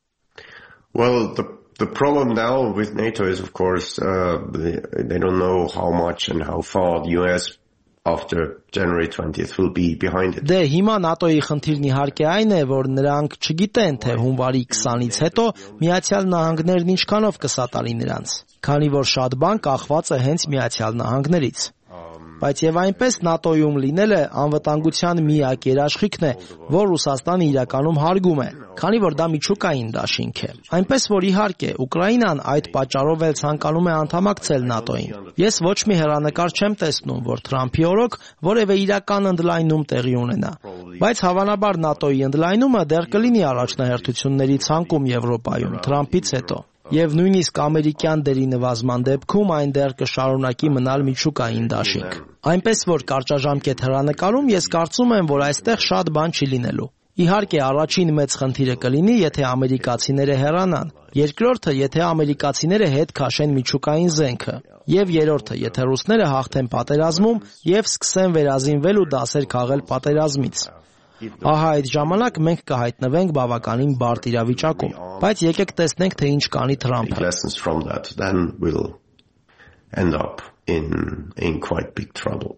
Well, the the problem now with NATO is, of course, uh, they, they don't know how much and how far the U S after January twentieth will be behind it. Դե հիմա ՆԱՏՕ-ի խնդիրն իհարկե այն է, որ նրանք չգիտեն, թե հունվարի քսանից հետո Միացյալ Նահանգներն ինչքանով կսատարի նրանց, քանի որ շատ բան կախված է հենց Միացյալ Նահանգներից։ Բայց եւ այնպես ՆԱՏՕ-ում լինելը անվտանգության միակ երաշխիքն է, որ Ռուսաստանը իրականում հարգում է, քանի որ դա միջուկային դաշինք է։ Այնպես որ իհարկե Ուկրաինան այդ պատճառով էլ ցանկանում է անդամակցել ՆԱՏՕ-ին։ Ես ոչ մի հեռանկար չեմ տեսնում, որ Թրամփի օրոք որևէ իրական ընդլայնում տեղի ունենա։ Բայց հավանաբար ՆԱՏՕ-ի ընդլայնումը դեռ կլինի առաջնահերթությունների ցանկում Եվրոպայում Թրամփից հետո։ Եվ նույնիսկ ամերիկյան դերի նվազման դեպքում այն դեռ կշարունակի մնալ միջուկային դաշինք։ Այնպես որ կարճաժամկետ հեռանկարում ես կարծում եմ, որ այստեղ շատ բան չի լինելու։ Իհարկե առաջին մեծ խնդիրը կլինի, եթե ամերիկացիները հեռանան, երկրորդը, եթե ամերիկացիները հետ քաշեն միջուկային զենքը, եւ երրորդը, եթե ռուսները հաղթեն պատերազմում եւ սկսեն վերազինվել ու դասեր քաղել պատերազմից։ Ահա այդ ժամանակ մենք կհայտնվենք բավականին բարդ իրավիճակում, բայց եկեք տեսնենք, թե ինչ կանի Թրամփը։ Lessons from that, then we'll end up in in quite big trouble.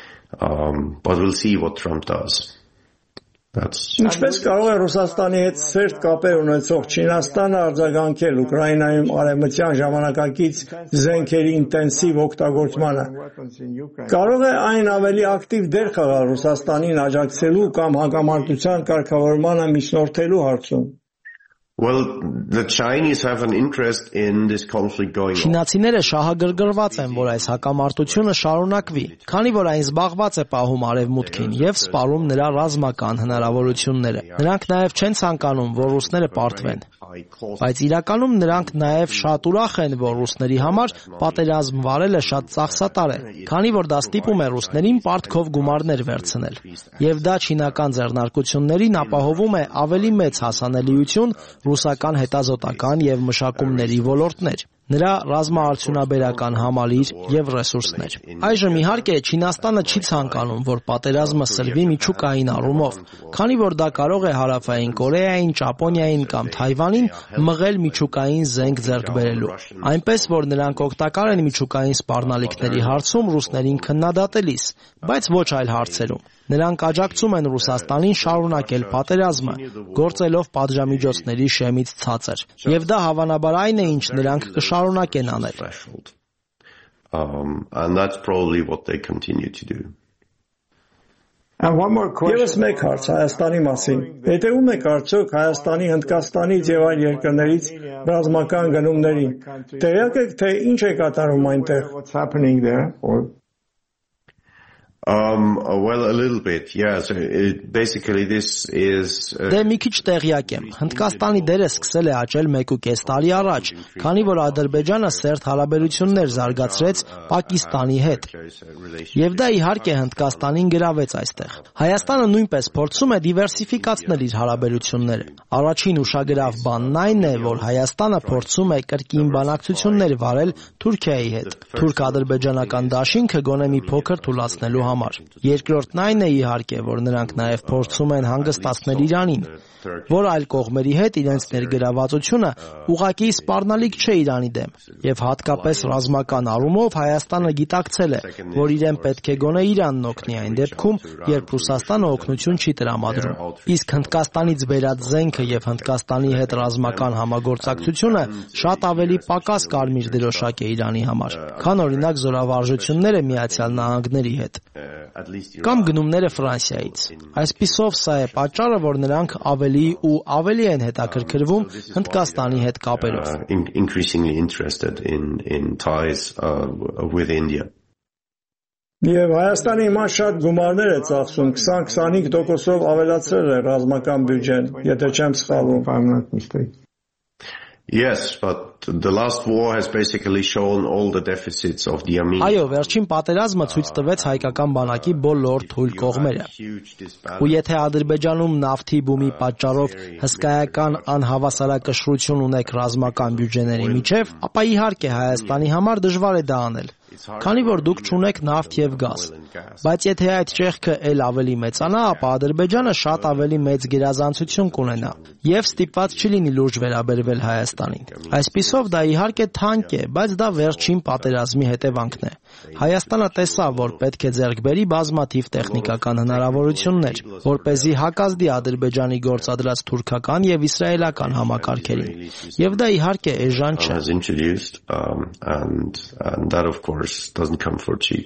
Um, but we'll see what Trump does. That's Ինչպես կարող է Ռուսաստանի հետ սերտ կապեր ունեցող Չինաստանը արձագանքել Ուկրաինայում արևմտյան ժամանակակից զենքերի ինտենսիվ օգտագործմանը։ Կարող է այն ավելի ակտիվ դեր խաղալ Ռուսաստանին աջակցելու կամ հակամարտության կարգավորմանը միջնորդելու հարցում։ Well, the Chinese have an interest in this conflict going on. Չինացիները շահագրգռված են, որ այս հակամարտությունը շարունակվի, քանի որ այն զբաղված է պահում արևմուտքին եւ սպառում նրա ռազմական հնարավորությունները։ Նրանք նաեւ չեն ցանկանում, որ ռուսները պարտվեն։ Բայց իրականում նրանք նաև շատ ուրախ են, որ ռուսների համար պատերազմ վարելը շատ ծախսատար է, քանի որ դա ստիպում է ռուսներին պարտքով գումարներ վերցնել։ Եվ դա չինական ձեռնարկություններին ապահովում է ավելի մեծ հասանելիություն ռուսական հետազոտական եւ մշակումների ոլորտներ, նրա ռազմաարդյունաբերական համալիր եւ ռեսուրսներ։ Այժմ իհարկե Չինաստանը չի ցանկանում, որ պատերազմը սրվի միջուկային առումով, քանի որ դա կարող է Հարավային Կորեային, Ճապոնիային կամ Թայվանին մղել միջուկային զենք ձեռք բերելու։ Այնպես որ նրանք օգտակար են միջուկային սպառնալիքների հարցում ռուսներին քննադատելիս, բայց ոչ այլ հարցերում։ Նրանք աջակցում են Ռուսաստանին շարունակել պատերազմը, գործելով պատժամիջոցների շեմից ցածր, եւ դա հավանաբար այն է, ինչ նրանք կշարունակեն անել։ Um, and that's probably what they continue to do. And one more question. Եվս մեկ հարց Հայաստանի մասին։ Հետևում եք արդյոք Հայաստանի, Հնդկաստանից եւ այլ երկրներից ռազմական գնումներին։ Տեղյակ եք, թե ինչ է կատարվում այնտեղ? What's happening there? Or Um, well, a little bit, yeah. So it, basically this is... Uh, Դե մի քիչ տեղյակ եմ։ Հնդկաստանի դերը սկսել է աճել մեկ ու կես տարի առաջ, քանի որ Ադրբեջանը սերտ հարաբերություններ զարգացրեց Պակիստանի հետ։ Եվ դա իհարկե Հնդկաստանին գրավեց այստեղ։ Հայաստանը նույնպես փորձում է դիվերսիֆիկացնել իր հարաբերությունները։ Առաջին ուշագրավ բանն այն է, որ Հայաստանը փորձում է կրկին բանակցություններ վարել Թուրքիայի հետ։ Թուրք-ադրբեջանական դաշինքը գոնե մի փոքր թուլացնելու համար։ Երկրորդն այն է իհարկե, որ նրանք նաև փորձում են հանգստացնել Իրանին, որ այլ կողմերի հետ իրենց ներգրավվածությունը ուղղակի սպառնալիք չէ Իրանի դեմ, եւ հատկապես ռազմական առումով Հայաստանը գիտակցել է, որ իրեն պետք է գոնե Իրանն օգնի այն դեպքում, երբ Ռուսաստանը օգնություն չի տրամադրում։ Իսկ Հնդկաստանից բերած զենքը եւ Հնդկաստանի հետ ռազմական համագործակցությունը շատ ավելի պակաս կարմիր դրոշակ է Իրանի համար, քան օրինակ զորավարժությունները Միացյալ Նահանգների հետ կամ գնումները Ֆրանսիայից։ Այսպիսով սա է պատճառը, որ նրանք ավելի ու ավելի են հետաքրքրվում Հնդկաստանի հետ կապերով։ Increasingly interested in in ties uh, with India. Եվ Հայաստանի հիմա շատ գումարներ է ծախսում, twenty to twenty-five տոկոսով ավելացրել է ռազմական բյուջեն, եթե չեմ սխալվում։ Yes, but the last war has basically shown all the deficits of the Armenian. Այո, վերջին պատերազմը ցույց տվեց հայկական բանակի բոլոր թույլ կողմերը։ Ու եթե Ադրբեջանում նավթի բումի պատճառով հսկայական անհավասարակշռություն ունեք ռազմական բյուջեների միջև, ապա իհարկե Հայաստանի համար դժվար է դա անել, քանի որ դուք չունեք նավթ եւ գազ։ Բայց եթե այդ ճեղքը ել ավելի մեծանա, ապա Ադրբեջանը շատ ավելի մեծ գերազանցություն կունենա եւ ստիպված չի լինի լուրջ վերաբերվել Հայաստանին։ Այսպիսով դա իհարկե թանկ է, բայց դա վերջին պատերազմի հետևանքն է։ Հայաստանը տեսավ, որ պետք է ձեռք բերի բազմաթիվ տեխնիկական հնարավորություններ, որպեսզի հակազդի Ադրբեջանի գործադրած թուրքական եւ իսրայելական համակարգերին։ Եւ դա իհարկե էժան չէ։ Doesn't come for cheap.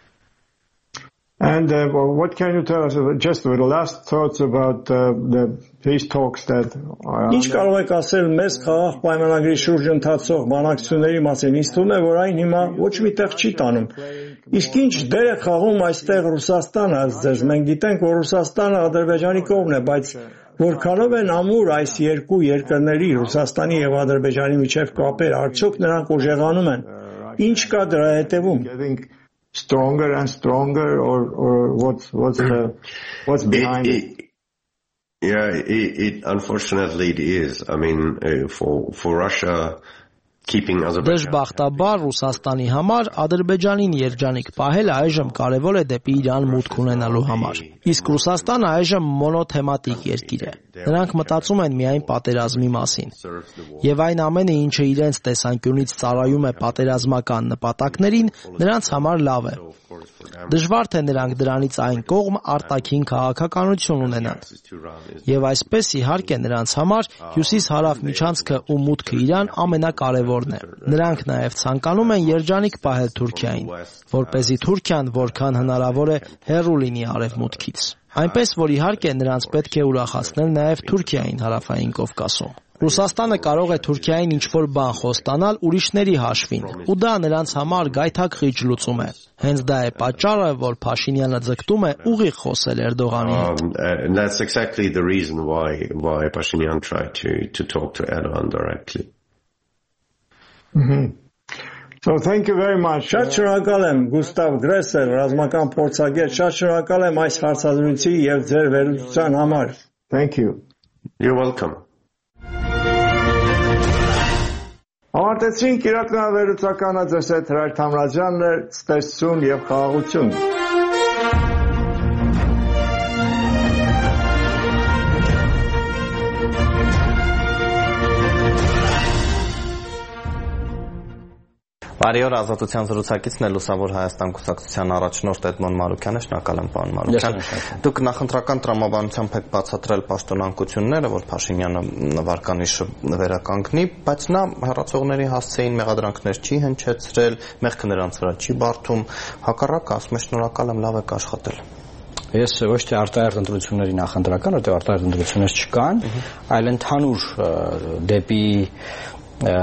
And uh, well, what can you tell us about, just with the last thoughts about uh, the peace talks that are... Ինչ կարող եք ասել մեզ խաղաղ պայմանագրի շուրջ ընթացող բանակցությունների մասին։ Ինձ թվում է, որ այն հիմա ոչ մի տեղ չի տանում։ Իսկ ինչ դեր է խաղում այստեղ Ռուսաստանը, ձեզ մենք գիտենք, որ Ռուսաստանը Ադրբեջանի կողմն է, բայց որքանով են ամուր այս երկու երկրների Ռուսաստանի եւ Ադրբեջանի միջև կապեր, արդյոք նրանք ուժեղանում են։ Ինչ կա դրա հետևում? Stronger and stronger, or or what's what's the what's behind it? it, it yeah, it, it unfortunately it is. I mean, uh, for for Russia keeping Azerbaijan. Դժբախտաբար Ռուսաստանի համար Ադրբեջանին երջանիկ պահելը այժմ կարևոր է դեպի Իրան մուտք ունենալու համար։ Իսկ Ռուսաստանը այժմ մոնոթեմատիկ երկիր է։ Նրանք մտածում են միայն պատերազմի մասին։ Եվ այն ամենը, ինչը իրենց տեսանկյունից ծառայում է պատերազմական նպատակներին, նրանց համար լավ է։ Դժվար թե նրանք դրանից այն կողմ արտաքին քաղաքականություն ունենան։ Եվ այսպես իհարկե նրանց համար հյուսիս-հարավ միջանցքը ու մուտքը Իրան ամենակարևորն է։ Նրանք նաև ցանկանում են երջանիկ պահել Թուրքիային, որպեսզի Թուրքիան որքան հնարավոր է հեռու լինի արևմուտքից։ Այնպես որ իհարկե նրանց պետք է ուրախացնել նաև Թուրքիային հարավային Կովկասում։ Ռուսաստանը կարող է Թուրքիային ինչ-որ բան խոստանալ ուրիշների հաշվին, ու դա նրանց համար գայթակղիչ լուծում է։ Հենց դա է պատճառը, որ Փաշինյանը ձգտում է ուղիղ խոսել Էրդողանի հետ։ Um, and that's exactly the reason why why Pashinyan tried to to talk to Erdogan directly. Mm-hmm. So thank you very much. Շատ շնորհակալ եմ Գուստավ Գրեսեր, ռազմական փորձագետ, շատ շնորհակալ եմ այս հարցազրույցի եւ ձեր վերլուծության համար։ Thank you. You're welcome. Ավարտեցինք իրականավերլուծականը, ձեզ հետ Հրայր Թամրազյանն էր, ցտեսություն եւ խաղաղություն։ Բարի օր, Ազատության զրուցակիցն է Լուսավոր Հայաստան կուսակցության առաջնորդ Էդմոն Մանուկյանը, շնորհակալ եմ պարոն Մանուկյան։ Դուք նախընտրական տրամաբանությամբ եք բացատրել պաշտոնանկությունները, որ Փաշինյանը վարկանիշը վերականգնի, բայց նա հեռացողների հասցեին մեղադրանքներ չի հնչեցրել, մեղքը նրանց վրա չի բարդում, հակառակը ասում է շնորհակալ եմ, լավ եք աշխատել։ Ես ոչ թե արտահերթ ընտրությունների նախընտրական, որտեղ արտահերթ ընտրություններ չկան, այլ ընդհանուր դեպի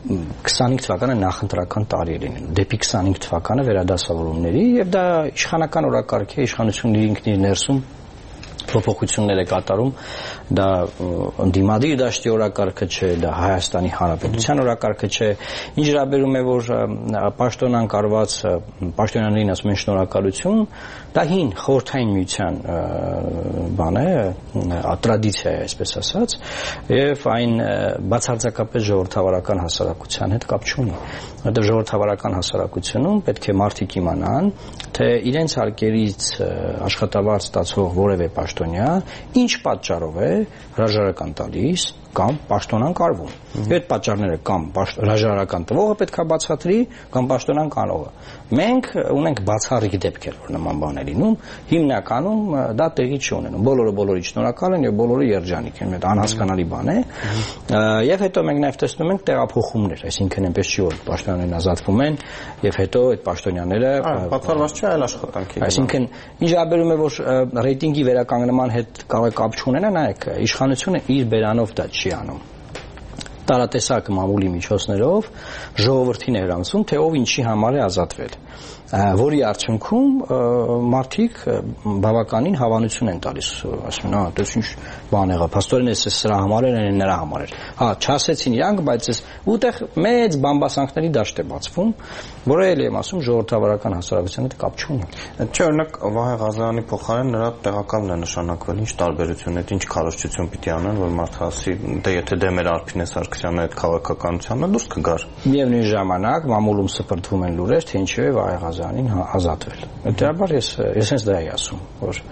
քսանհինգ թվականը նախընտրական տարի է լինել։ Դեպի քսանհինգ թվականը վերադասավորումների եւ դա իշխանական օրակարգ է, իշխանությունների ինքնին ներսում փոփոխություններ է կատարում, դա ընդդիմադիր դաշտի օրակարգը չէ, դա Հայաստանի Հանրապետության օրակարգը չէ։ Ինչ վերաբերում է, որ պաշտոնան կարված պաշտոնյաներին ասում են շնորհակալություն, դա հին խորհրդային միության բան է, տրադիցիա է, այսպես ասած, եւ այն բացարձակապես ժողովրդավարական հասարակության հետ կապ չունի, որովհետեւ ժողովրդավարական հասարակությունում պետք է մարդիկ իմանան, թե իրենց հարկերից աշխատավարձ ստացող որևէ պաշտոնյա ինչ պատճառով է հրաժարական տալիս կամ պաշտոնան կարվում։ Այդ պատճառները կամ հրաժարական տվողը պետք է բացատրի կամ պաշտոնան կանողը։ Մենք ունենք բացառիկ դեպքեր, որ նման բան է լինում, հիմնականում դա տեղի չի ունենում։ Բոլորը բոլորի շնորհակալ են եւ բոլորը երջանիկ են։ Այդ անհասկանալի բան է։ Եվ հետո մենք նաեւ տեսնում ենք տեղափոխումներ, այսինքն այնպես չի որ պաշտոնյաներն ազատվում են եւ հետո այդ պաշտոնյաները բացառված չէ այլ աշխատանքի։ Այսինքն ինչ վերաբերում է որ ռեյտինգի վերականգնման հետ կարող է կապ չունենա, նայեք, իշխանությունը իր բերանով դա չի անում։ Տարատեսակ մամուլի միջոցներով ժողովրդին է հրամցում, թե ով ինչի համար է ազատվել, որի արդյունքում մարդիկ բավականին հավանություն են տալիս, ասում են, հա, դες ինչ բան եղավ, փաստորեն էս սրա համար էր, նրա համար էր։ Հա, չասեցին իրանք, բայց էս ուտեղ մեծ բամբասանքների դաշտ է բացվում, որը էլ եմ ասում ժողովրդավարական հասարակության հետ կապ չունի։ Չէ, օրինակ Վահե Ղազարյանի փոխարեն նրա տեղակալն է նշանակվել, ինչ տարբերություն է, ինչ քարոզչություն պիտի անեն, որ մարդը ասի, դե եթե դե մեր Արփինե Սարգսյանը այդ քաղաքականությանը դուրս կգար։ Միևնույն ժամանակ մամուլում սփռթվում են լուրեր, թե ինչու է Վահե Ղազարյանին ազատվել։ Դեպաբար ես ես հենց դա եմ ասում, որ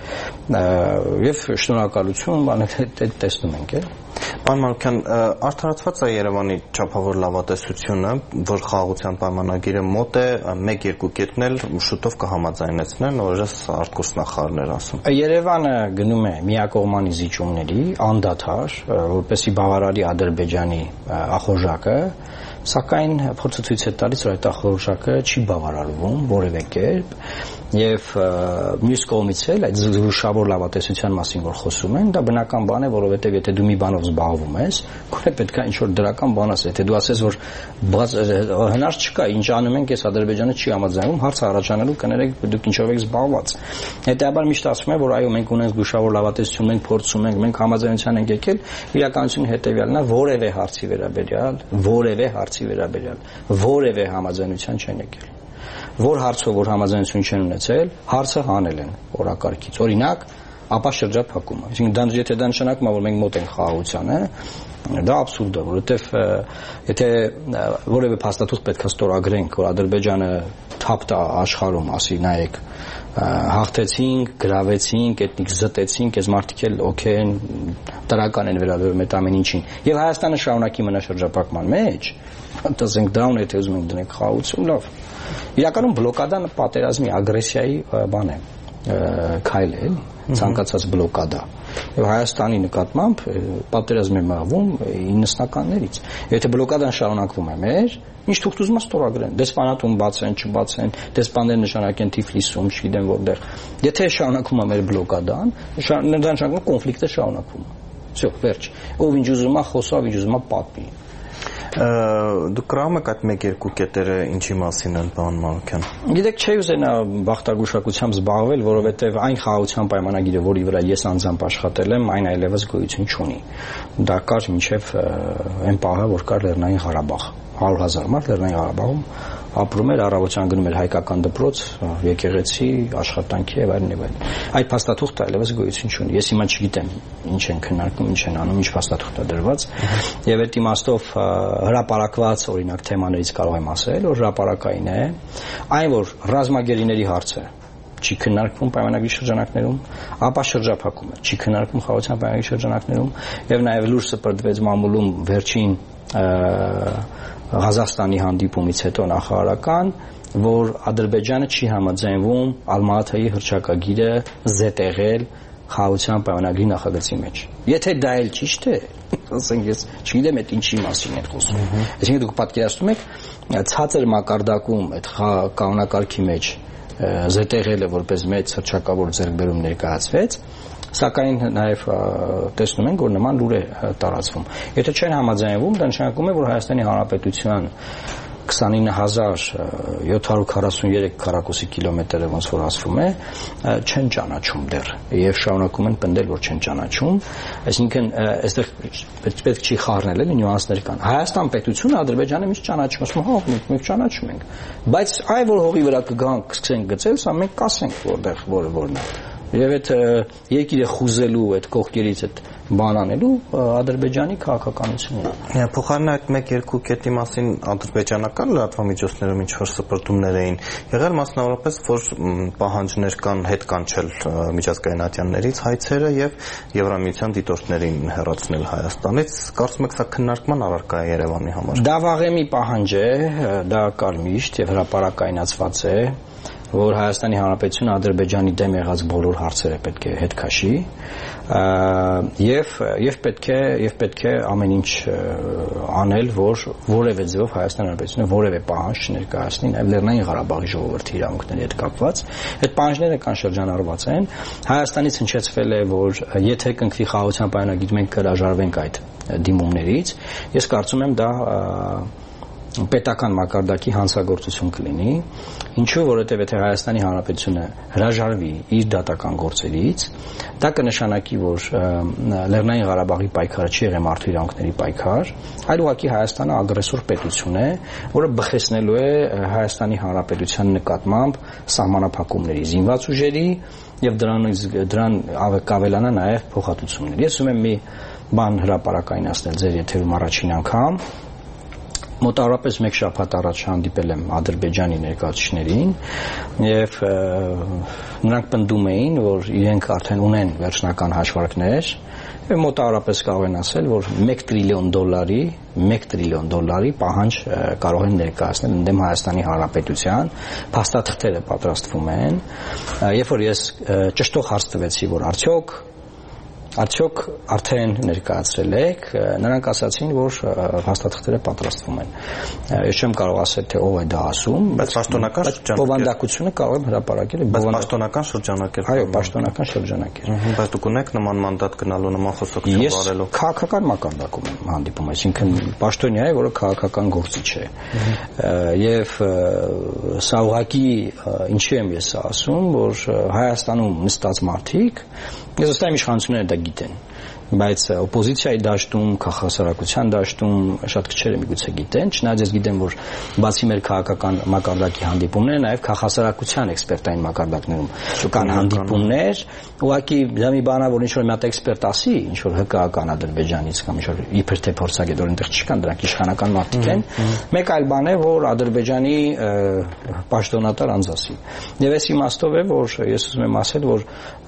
եւ շնորհակալություն բանը տեսնում ենք, է։ Պարոն Մանուկյան, արդարացված է Երևանի չափավոր լավատեսությունը, որ խաղաղության պայմանագիրը մոտ է, մեկ-երկու կետն էլ շուտով կհամաձայնեցնեն, օրերս արտգործնախարարն էր ասում։ Երևանը գնում է միակողմանի զիջումների անդադար, որպեսզի բավարարի Ադրբեջանի ախորժակը, սակայն փորձը ցույց է տալիս, որ այդ ախորժակը չի բավարարվում որևէ կերպ, եւ մյուս կողմից էլ այդ զգուշավոր լավատեսության մասին որ խոսում են, դա բնական բան է, որովհետեւ եթե դու մի բանով զբաղվում ես, քո պետք է ինչ-որ դրական բան ասես, եթե դու ասես, որ հնար չկա, ինչ անում ենք, այս Ադրբեջանը չի համաձայնում, հարց առաջանալու կներեք, դուք ինչով եք զբաղված։ Հետեւաբար միշտ ասում են, որ այո, մենք ունենք զգուշավոր լավատեսություն, մենք փորձում ենք, մենք համաձայնության ենք եկել, իրականությունը հետեւյալն է, որևէ հարցի վերաբերյալ, որևէ հարցի վերաբերյալ, որևէ համաձայնության չեն եկել։ Որ հարցով որ համաձայնություն չեն ունեցել, հարցը հանել են օրակարգից։ Օրինակ, ապա շրջափակումը։ Այսինքն դա եթե դա նշանակում է, որ մենք մոտ ենք խաղաղությանը, դա աբսուրդ է, որովհետև եթե որևէ փաստաթուղթ պետք է ստորագրենք, որ Ադրբեջանը թափ տա աշխարհում, ասի, նայեք, հաղթեցինք, գրավեցինք, էթնիկ զտեցինք, այս մարդիկ էլ օքեյ են, դրական են վերաբերվում այդ ամեն ինչին։ Եվ Հայաստանը շարունակի մնա շրջափակման մեջ, ասենք դրան եթե ուզում ենք դնենք խաղաղություն, լավ։ Իրականում բլոկադան պատերազմի ագրեսիայի բան է, քայլ է, ցանկացած բլոկադա։ Եվ Հայաստանի նկատմամբ պատերազմ է մղվում իննսնականներից։ Եթե բլոկադան շարունակվում է մեր, ինչ թուղթ ուզում ստորագրեն, դեսպանատուն բացեն, չբացեն, դեսպաններ նշանակեն Թիֆլիսում, չգիտեմ որտեղ։ Եթե շարունակվում է մեր բլոկադան, դա նշանակում է կոնֆլիկտը շարունակվում է։ Всё, վերջ։ Ով ինչ ուզում է խոսավ, ինչ ուզում է պատմի։ Դուք կրում եք այդ մեկ-երկու կետերը ինչի մասին են, պարոն Մանուկյան։ Գիտեք, չի ուզենա բախտագուշակությամբ զբաղվել, որովհետև այն խաղաղության պայմանագիրը, որի վրա ես անձամբ աշխատել եմ, այն այլևս գոյություն չունի։ Դա կար մինչև այն պահը, որ կար Լեռնային Ղարաբաղ։ հարյուր հազար մարդ Լեռնային Ղարաբաղում ապրում էր, առավոտյան գնում էր հայկական դպրոց, եկեղեցի, աշխատանքի եւ այլն եւ այլն։ Այդ փաստաթուղթը այլևս գոյություն չունի։ Ես հիմա չգիտեմ ինչ են քննարկում, ինչ են անում, ինչ փաստաթուղթ է դրված։ Եվ այդ իմաստով հրապարակված օրինակ թեմաներից կարող եմ ասել, որ հրապարակային է այն, որ ռազմագերիների հարցը չի քննարկվում պայմանագրի շրջանակներում, ապա շրջափակումը չի քննարկվում խաղաղության պայմանագրի շրջանակներում եւ նաեւ լուրջ սպրդվեց մամուլում վերջին Ղազախստանի հանդիպումից հետո նախարարական, որ Ադրբեջանը չի համաձայնվում Ալմատայի հռչակագիրը զետեղել խաղաղության պայմանագրի նախագծի մեջ։ Եթե դա էլ ճիշտ է, ասենք ես չգիտեմ այդ ինչի մասին է խոսում։ Այսինքն դուք պատկերացնում եք ցածր մակարդակում այդ կանոնակարգի մեջ զետեղելը որպես մեծ հռչակավոր ձեռքբերում ներկայացվեց, Սակայն նաև տեսնում ենք, որ նման լուր է տարածվում։ Եթե չեն համաձայնվում, դա նշանակում է, որ Հայաստանի Հանրապետության քսանինը հազար յոթ հարյուր քառասուններեք քառակուսի կիլոմետրը ոնց որ ասվում է, չեն ճանաչում դեռ եւ շարունակում են պնդել, որ չեն ճանաչում, այսինքն այստեղ պետք չի խառնել, էլի նյուանսներ կան։ Հայաստան պետությունը Ադրբեջանը միշտ ճանաչում, ասում հա մենք մենք ճանաչում ենք, բայց այ որ հողի վրա կգանք, կսկսենք գծել, սա մենք կասենք որտեղ որը որն է։ Եվ այդ երկիրը խուզելու, այդ կողքերից այդ բան անելու Ադրբեջանի քաղաքականությունն է։ Փոխարենը այդ մեկ-երկու կետի մասին ադրբեջանական լրատվամիջոցներում ինչ-որ սպրտումներ էին եղել, մասնավորապես, որ պահանջներ կան հետ կանչել միջազգային ատյաններից հայցերը եւ Եվրամիության դիտորդներին հեռացնել Հայաստանից։ Կարծում եք սա քննարկման առարկա է Երևանի համար։ Դա վաղեմի պահանջ է, դա կար միշտ եւ հրապարակայնացված է, որ Հայաստանի Հանրապետությունը Ադրբեջանի դեմ եղած բոլոր հարցերը պետք է հետ քաշի եւ եւ պետք է եւ պետք է ամեն ինչ անել, որ որևէ ձևով Հայաստանի Հանրապետությունը որևէ պահանջ չներկայացնի, նաեւ Լեռնային Ղարաբաղի ժողովրդի իրավունքների հետ կապված։ Այդ պահանջները կան շրջանառված են։ Հայաստանից հնչեցվել է, որ եթե կնքվի խաղաղության պայմանագիր, մենք կհրաժարվենք այդ դիմումներից։ Ես կարծում եմ դա պետական մակարդակի հանցագործություն կլինի, ինչու որովհետև եթե Հայաստանի Հանրապետությունը հրաժարվի իր դատական գործերից, դա կնշանակի, որ Լեռնային Ղարաբաղի պայքարը չի եղել մարդու իրավունքների պայքար, այլ ուղղակի Հայաստանը ագրեսոր պետություն է, որը բխեցնելու է Հայաստանի Հանրապետության նկատմամբ սահմանափակումների, զինված ուժերի եւ դրանից դրան կավելանա նաեւ փոխհատուցումներ։ Ես ուզում եմ մի բան հրապարակայնացնել ձեր եթերում առաջին անգամ։ Մոտավորապես մեկ շաբաթ առաջ հանդիպել եմ Ադրբեջանի ներկայացուցիչներին եւ նրանք պնդում էին, որ իրենք արդեն ունեն վերջնական հաշվարկներ եւ մոտավորապես կարող են ասել, որ մեկ տրիլիոն դոլարի, մեկ տրիլիոն դոլարի պահանջ կարող են ներկայացնել ընդդեմ Հայաստանի Հանրապետության, փաստաթղթերը պատրաստվում են, երբ որ ես ճշտող հարց տվեցի, որ արդյոք Արդյոք արդեն ներկայացրել եք, նրանք ասացին, որ փաստաթղթերը պատրաստվում են։ Ես չեմ կարող ասել, թե ով է դա ասում, բայց պաշտոնական շրջանակեր։ Բովանդակությունը կարող եմ հրապարակել, բայց պաշտոնական շրջանակեր։ Այո, պաշտոնական շրջանակեր։ Բայց դուք ունեք նման մանդատ գնալու, նման խոսակցություն վարելու։ Ես քաղաքական մակարդակում եմ հանդիպում, այսինքն պաշտոնյա է, որը քաղաքական գործիչ է։ Եվ սա ուղղակի ինչի եմ ես ասում, որ Հայաստանում նստած մարդիկ ես ոստայ իշխանությունները դա գիտեն, բայց օպոզիցիայի դաշտում, քաղաքասարակության դաշտում շատ քչերը միգուցե գիտեն, չնայած ես գիտեմ, որ բացի մեր քաղաքական մակարդակի հանդիպումները, նաև քաղաքասարակության էքսպերտային մակարդակներում կան հանդիպումներ, ուղղակի դա մի բան է, որ ինչ-որ մի հատ էքսպերտ ասի, ինչ-որ հկական Ադրբեջանից կամ ինչ-որ իբր թե փորձագետ, որ այնտեղ չկան, դրանք իշխանական մարդիկ են, մեկ այլ բան է, որ Ադրբեջանի պաշտոնատար անձ ասի։ Եվ այս իմաստով է, որ ես ուզում եմ ասել, որ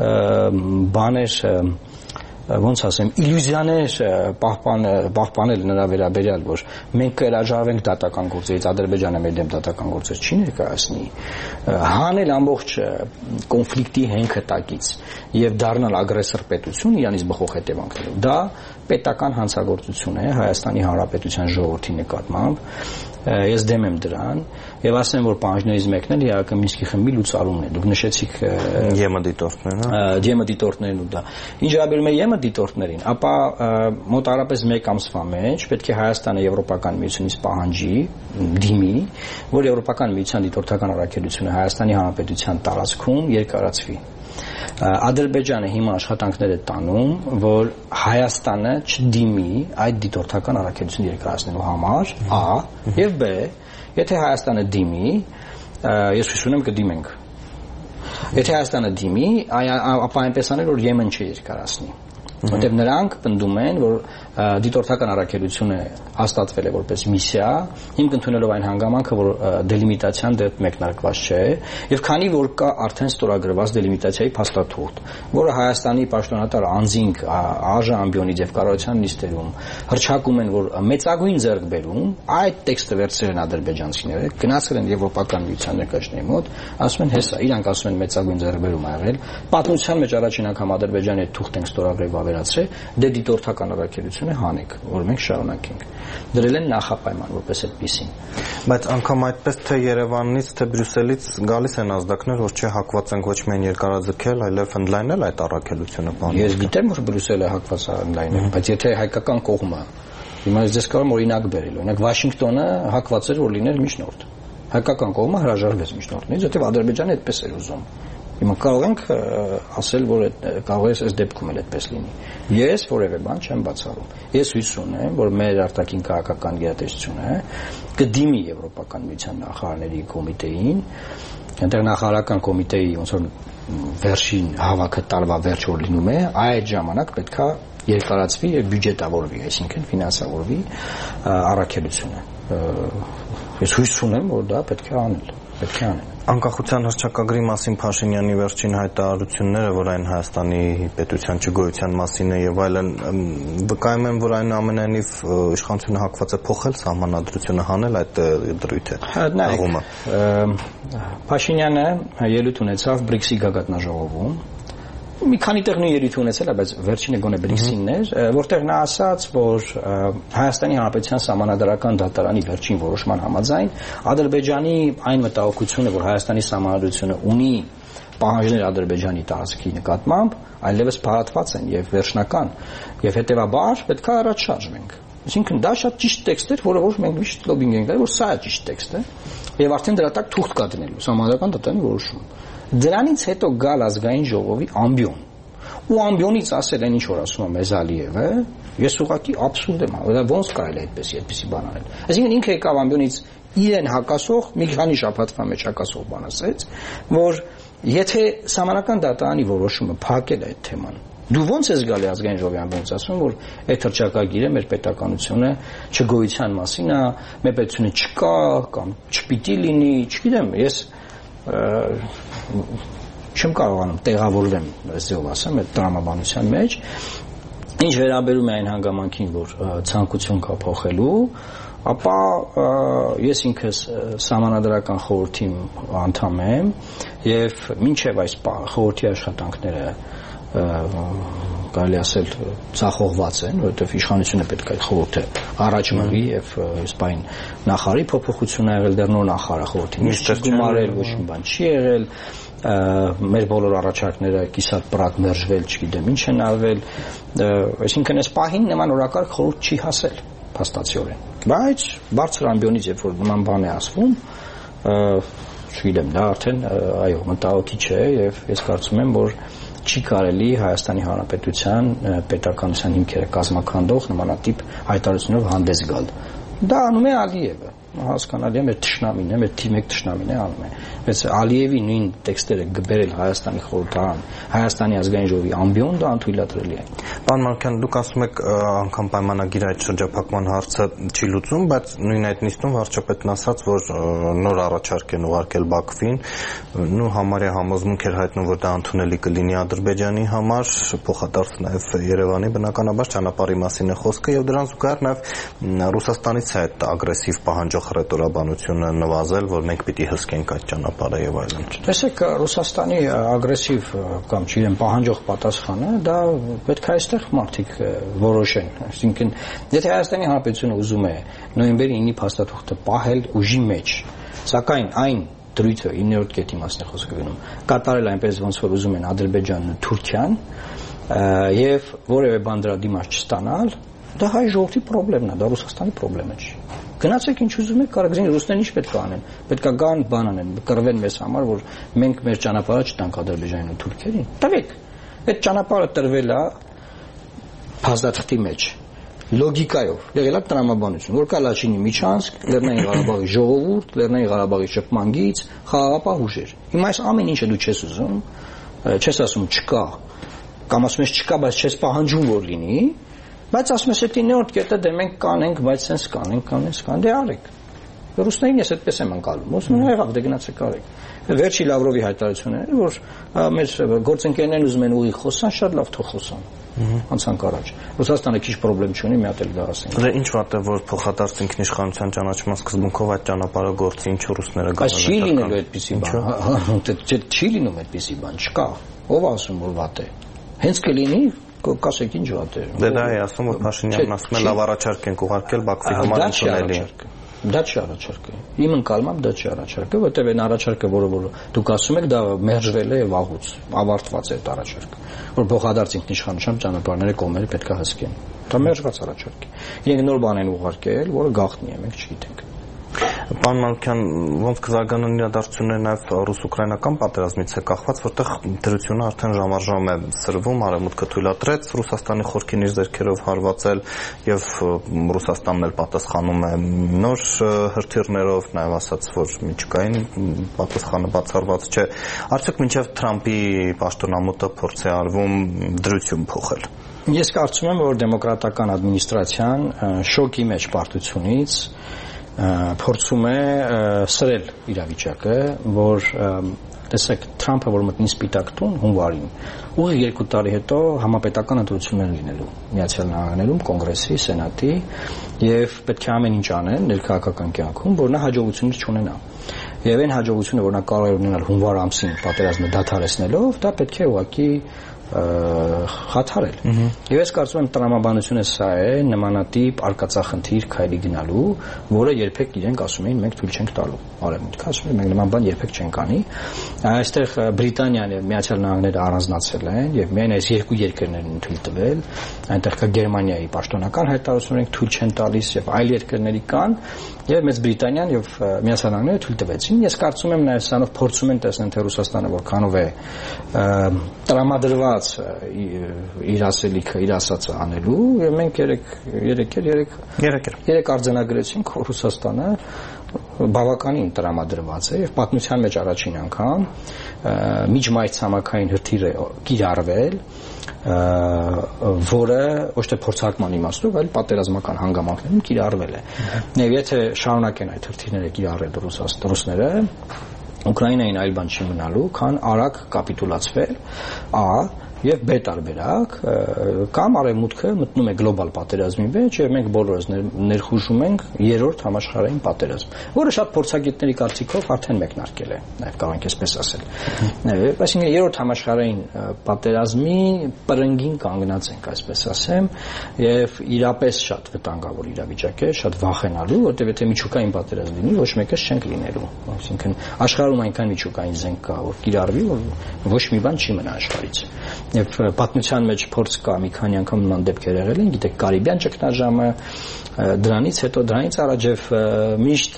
բաներ ոնց ասեմ, իլյուզիաներ պահպանել նրա վերաբերյալ, որ մենք կհրաժարվենք դատական գործերից, Ադրբեջանը մեր դեմ դատական գործեր չի ներկայացնի, հանել ամբողջ կոնֆլիկտի հենքը տակից եւ դառնալ ագրեսոր պետություն իրանից բխող հետևանքներով։ Դա պետական հանցագործություն է Հայաստանի Հանրապետության ժողովրդի նկատմամբ։ Ես դեմ եմ դրան եւ ասեմ, որ պահանջներից մեկն էլ իհարկե Մինսկի խմբի լուծարումն է։ Դուք նշեցիք ԵՄ դիտորդներն, հա։ ԵՄ դիտորդներն ու դա։ Ինչ վերաբերում է ԵՄ դիտորդներին, ապա մոտավորապես մեկ ամսվա մեջ պետք է Հայաստանը Եվրոպական միությունից պահանջի, դիմի, որ Եվրոպական միության դիտորդական առաքելությունը Հայաստանի Հանրապետության տարածքում երկարացվի։ Ադրբեջանը հիմա աշխատանքներ է տանում, որ Հայաստանը չդիմի այդ դիտորդական առաքելությունը երկարացնելու համար, A, եւ B, եթե Հայաստանը դիմի, ես հույս ունեմ կդիմենք։ Եթե Հայաստանը դիմի, ապա այնպես անել, որ Եմեն չերկարացնի։ Որտեղ նրանք պնդում են, որ դիտորդական առաքելությունը հաստատվել է որպես միսիա, հիմք ընդունելով այն հանգամանքը, որ դելիմիտացիան դեռ մեկնարկված չէ, եւ քանի որ կա արդեն ստորագրված դելիմիտացիայի փաստաթուղթ, որը Հայաստանի պաշտոնատար անձինք Աժ ամբիոնից եւ կառավարության նիստերում հրճակում են, որ մեծագույն ձեռքբերում, այդ տեքստը վերցրել են ադրբեջանցիները, գնացել են Եվրոպական միության ներկայացների մոտ, ասում են հեսա, իրանք ասում են մեծագույն ձեռքբերում ա եղել, պատմության մեջ առաջին անգամ Ադրբեջանի հետ թուղթ են ստորագրել ավերացրե, դե դիտորդական առաքելությունը հանեք, որ մենք շարունակենք։ Դրել են նախապայման որպես այդպեսին։ Բայց անգամ այդպես թե Երևանից, թե Բրյուսելից գալիս են ազդակներ, որ չէ հակված են ոչ միայն երկարաձգել, այլև ընդլայնել այդ առաքելությունը բանը։ Ես գիտեմ, որ Բրյուսելը հակված է ընդլայնել, բայց եթե հայկական կողմը հիմա ես դες կարող եմ օրինակ բերել, օրինակ Վաշինգտոնը հակված էր որ լիներ միջնորդ։ Հայկական կողմը հրաժարվեց միջնորդներից, որտեղ Ադրբեջանը այդպես էր ուզում։ Հիմա կարող ենք ասել, որ կարող է այս դեպքում էլ այդպես լինի։ Ես որևէ բան չեմ բացառում։ Ես հույս ունեմ, որ մեր արտաքին քաղաքական գերատեսչությունը կդիմի Եվրոպական միության նախարարների կոմիտեին, այնտեղ նախարարական կոմիտեի ոնց որ վերջին հավաքը տարվա վերջ որ լինում է, այդ ժամանակ պետքա երկարացվի եւ բյուջետավորվի, այսինքն ֆինանսավորվի առաքելությունը։ Ես հույս ունեմ, որ դա պետք է անել, պետք է անել։ Անկախության հռչակագրի մասին Փաշինյանի վերջին հայտարարությունները, որ այն Հայաստանի պետության չգոյության մասին է եւ այլն, վկայում են, որ այնուամենայնիվ իշխանությունը հակված է փոխել սահմանադրությունը, հանել այդ դրույթը։ Հաղումը։ Փաշինյանը ելույթ ունեցավ բրիքսի գագաթնաժողովում։ Մի քանի տեղ նույն ելույթ ունեցել է, բայց վերջինը գոնե բրիքսինն էր, որտեղ նա ասաց, որ Հայաստանի Հանրապետության Սահմանադրական դատարանի վերջին որոշման համաձայն Ադրբեջանի այն մտահոգությունը, որ Հայաստանի Սահմանադրությունը ունի պահանջներ Ադրբեջանի տարածքի նկատմամբ, այլևս փարատված են եւ վերջնական, եւ հետեւաբար պետք է առաջ շարժվենք։ Այսինքն դա շատ ճիշտ տեքստ էր, որը որ մենք միշտ լոբինգ ենք արել, որ սա է ճիշտ տեքստը, եւ արդեն դրա տակ թուղթ կա դնելու Սահմանադրական դատարանի որոշում։ Դրանից հետո գալ ազգային ժողովի ամբիոն ու ամբիոնից ասել են ինչ որ ասում է մեզ Ալիևը, ես ուղղակի աբսուրդ եմ, դա ոնց կարելի է այդպես այդպեսի բան անել։ Այսինքն ինքը եկավ ամբիոնից իրեն հակասող մի քանի շաբաթվա մեջ հակասող բան ասեց, որ եթե Սահմանադրական դատարանի որոշումը փակել է այդ թեման, դու ոնց ես գալի ազգային ժողովի ամբիոնից ասում, որ այդ հռչակագիրը մեր պետականությունը չգոյության մասին է, մեր պետությունը չկա կամ չպիտի լինի, չգիտեմ, ես չեմ կարողանում տեղավորվեմ, այսպես ասեմ, այդ տրամաբանության մեջ, ինչ վերաբերում է այն հանգամանքին, որ ցանկություն կա փոխելու, ապա ես ինքս Սահմանադրական խորհրդի անդամ եմ եւ մինչեւ այս խորհրդի աշխատանքները կարելի ասել ցախողված են, որովհետև իշխանությունը պետք է խորհուրդը առաջ մղի եւ սպայն նախարարի փոփոխություն ա եղել, դեռ նոր նախարարը խորհրդի միշտ գումարել, ոչ մի բան չի եղել, մեր բոլոր առաջարկները կիսատ պրակ մերժվել, չգիտեմ ինչ են արվել, այսինքն այս պահին նման օրակարգ խորհուրդ չի հասել փաստացիորեն, բայց բարձր ամբիոնից երբ որ նման բան է ասվում, չգիտեմ, դա արդեն այո, մտահոգիչ է եւ ես կարծում եմ, որ չի կարելի Հայաստանի Հանրապետության պետականության հիմքերը կազմաքանդող նմանատիպ հայտարարությունով հանդես գալ։ Դա անում է Ալիևը, հասկանալի է, մեր թշնամին է, մեր թիմ մեկ թշնամին է անում է։ Բայց Ալիևի նույն տեքստերը գբերել Հայաստանի խորհրդարան, Հայաստանի ազգային ժողովի ամբիոն դա անթույլատրելի է։ Պարոն Մանուկյան, դուք ասում եք անգամ պայմանագիրը այդ շրջափակման հարցը չի լուծում, բայց նույն այդ նիստում վարչապետն ասաց, որ նոր առաջարկ են ուղարկել Բաքվին, նու համարյա համոզմունք էր հայտնում, որ դա ընդունելի կլինի Ադրբեջանի համար, փոխադարձ նաև Երևանի բնականաբար ճանապարհի մասին է խոսքը եւ դրան զուգահեռ նաև Ռուսաստանից է այդ ագրեսիվ պահանջող ռետորաբանությունը նվազել, որ մենք պիտի հսկենք այդ ճանապարհը եւ այլն։ Տեսեք, Ռուսաստանի ագրեսիվ կամ չգիտեմ պահանջող պատասխանը դա պետք է այստեղ մարդիկ որոշեն։ Այսինքն, եթե Հայաստանի Հանրապետությունը ուզում է նոյեմբերի ինի փաստաթուղթը պահել ուժի մեջ, սակայն այն դրույթը իններորդ կետի մասն է խոսքը գնում, կատարել այնպես ոնց որ ուզում են Ադրբեջանն ու Թուրքիան եւ որևէ բան դրա դիմաց չստանալ, դա հայ ժողովրդի խնդիրն է, դա Ռուսաստանի խնդիրը չի։ Գնացեք ինչ ուզում եք, կարող եք ռուսներն ինչ պետք է անեն։ Պետք է գան բան անեն, կռվեն մեզ համար, որ մենք մեր ճանապարհը չտանք Ադրբեջանին ու Թուրքիային։ Տվեք։ Այդ ճանապարհը տրվել է փաստաթղթի մեջ լոգիկայով, եղել է տրամաբանություն, որ կա Լաչինի Միջանցք, Լեռնային Ղարաբաղի ժողովուրդ, Լեռնային Ղարաբաղի շփման գիծ, խաղաղապահ ուժեր։ Հիմա այս ամեն ինչը դու չես ուզում, չես ասում չկա, կամ ասում ես չկա, բայց չես պահանջում որ լինի, բայց ասում ես դա նորդ կետը դե մենք կանենք, բայց sense կանենք, կանենք, կան դե արեք։ Ռուսներին ես այդպես եմ անցալում, ասում եմ եղավ, դե գնացեք արեք։ Վերջի Լավրովի հայտարարությունները, որ մեր գործընկերներն ուզում են ուղիղ խոսան, շատ լավ թող խոսան։ Անցանք առաջ։ Ռուսաստանը քիչ խնդրեմ չունի, մի հատ էլ դա ասենք։ Դե ինչ վատ է, որ փոխադարձ ինքնիշխանության ճանաչման սկզբունքով այդ ճանապարհը գործի, ինչու ռուսները գալու են։ Բայց չի լինելու այդպիսի բան։ Չի լինում այդպիսի բան, չկա։ Ո՞վ ասում որ վատ է։ Հենց կլինի, կասեք ինչ վատ է։ Դե դա է ասում, որ Փաշինյանն ասում է լավ առաջարկ ենք ուղարկել Բաքվի համար ընդունելի։ Դա չի առաջարկը։ Իմ ընկալմամբ դա չի առաջարկը, որտեղ այն առաջարկը, որը որ դուք ասում եք, դա մերժվել է վաղուց, ավարտված է այդ առաջարկը, որ փոխադարձ ինքնիշխանությամբ ճանապարհները կողմերը պետք է հսկեն։ Դա մերժված առաջարկ է։ Իրենք նոր բան են ուղարկել, որը գաղտնի է, մենք չգիտենք։ Պարոն Մանուկյան, ոնց կզարգանան իրադարձությունները նաև ռուս-ուկրաինական պատերազմից է կախված, որտեղ դրությունը արդեն ժամ-առ-ժամ է սրվում, արևմուտքը թույլատրեց Ռուսաստանի խորքին իր ձեռքերով հարվածել եւ Ռուսաստանն էլ պատասխանում է նոր հրթիռներով, նաև ասաց, որ միջուկային պատասխանը բացառված չէ։ Արդյոք մինչև Թրամփի պաշտոնամուտը փորձ է արվում դրություն փոխել։ Ես կարծում եմ, որ դեմոկրատական ադմինիստրացիան շոկի մեջ պարտությունից փորձում է սրել իրավիճակը, որ տեսեք Թրամփը որ մտնի Սպիտակ տուն հունվարին, ուղիղ երկու տարի հետո համապետական ընտրություններ լինելու Միացյալ Նահանգներում, Կոնգրեսի, Սենատի եւ պետք է ամեն ինչ անեն ներքաղաքական կյանքում, որ նա հաջողություններ չունենա։ Եվ այն հաջողությունը, որ նա կարող է ունենալ հունվար ամսին պատերազմը դադարեցնելով, դա պետք է ուղղակի խաթարել։ Եվ ես կարծում եմ տրամաբանությունը սա է նմանատիպ արկածախնդիր քայլի գնալու, որը երբեք իրենք ասում էին մենք թույլ չենք տալու արևմուտքը, ասում են մենք նման բան երբեք չենք անի։ Այստեղ Բրիտանիան եւ Միացյալ Նահանգները առանձնացել են եւ միայն այս երկու երկրներն են թույլ տվել, այնտեղ կա Գերմանիայի պաշտոնական հայտարարություն, ենք թույլ չեն տալիս եւ այլ երկրների կան եւ Մեծ Բրիտանիան եւ Միացյալ Նահանգները թույլ տվեցին։ Ես կարծում եմ նաեւ սրանով փորձում են տեսնել թե Ռուսաստանը որքանով է տրամադրված իր ասելիքը, իր ասածը անելու եւ մենք երեք երեք երեք երեք երեք արձանագրեցինք որ Ռուսաստանը բավականին տրամադրված է եւ պատմության մեջ առաջին անգամ միջմայր ցամաքային հրթիռ է կիրառվել, որը ոչ թե փորձարկման իմաստով, այլ պատերազմական հանգամանքներում կիրառվել է։ Եվ եթե շարունակեն այդ հրթիռները կիրառել ռուսները, Ուկրաինային այլ բան չի մնալու, քան արագ կապիտուլացվել, ա եւ բ տարբերակ կամ արևմուտքը մտնում է գլոբալ պատերազմի մեջ եւ մենք բոլորս ներխուժում ենք երրորդ համաշխարհային պատերազմ, որը շատ փորձագետների կարծիքով արդեն մեկնարկել է, նաեւ կարող ենք այսպես ասել։ Այսինքն երրորդ համաշխարհային պատերազմի պրնգին կանգնած ենք, այսպես ասեմ, եւ իրապես շատ վտանգավոր իրավիճակ է, շատ վախենալու, որտեղ եթե միջուկային պատերազմ լինի, ոչ մեկս չենք լինելու։ Այսինքն աշխարհում այնքան միջուկային զենք կա, որ կիրառվի, որ ոչ մի բան չի մնա աշխարհից։ Եվ պատմության մեջ փորձ կա մի քանի անգամ նման դեպքեր եղել են, գիտեք, Կարիբյան ճգնաժամը, դրանից հետո դրանից առաջ եւ միշտ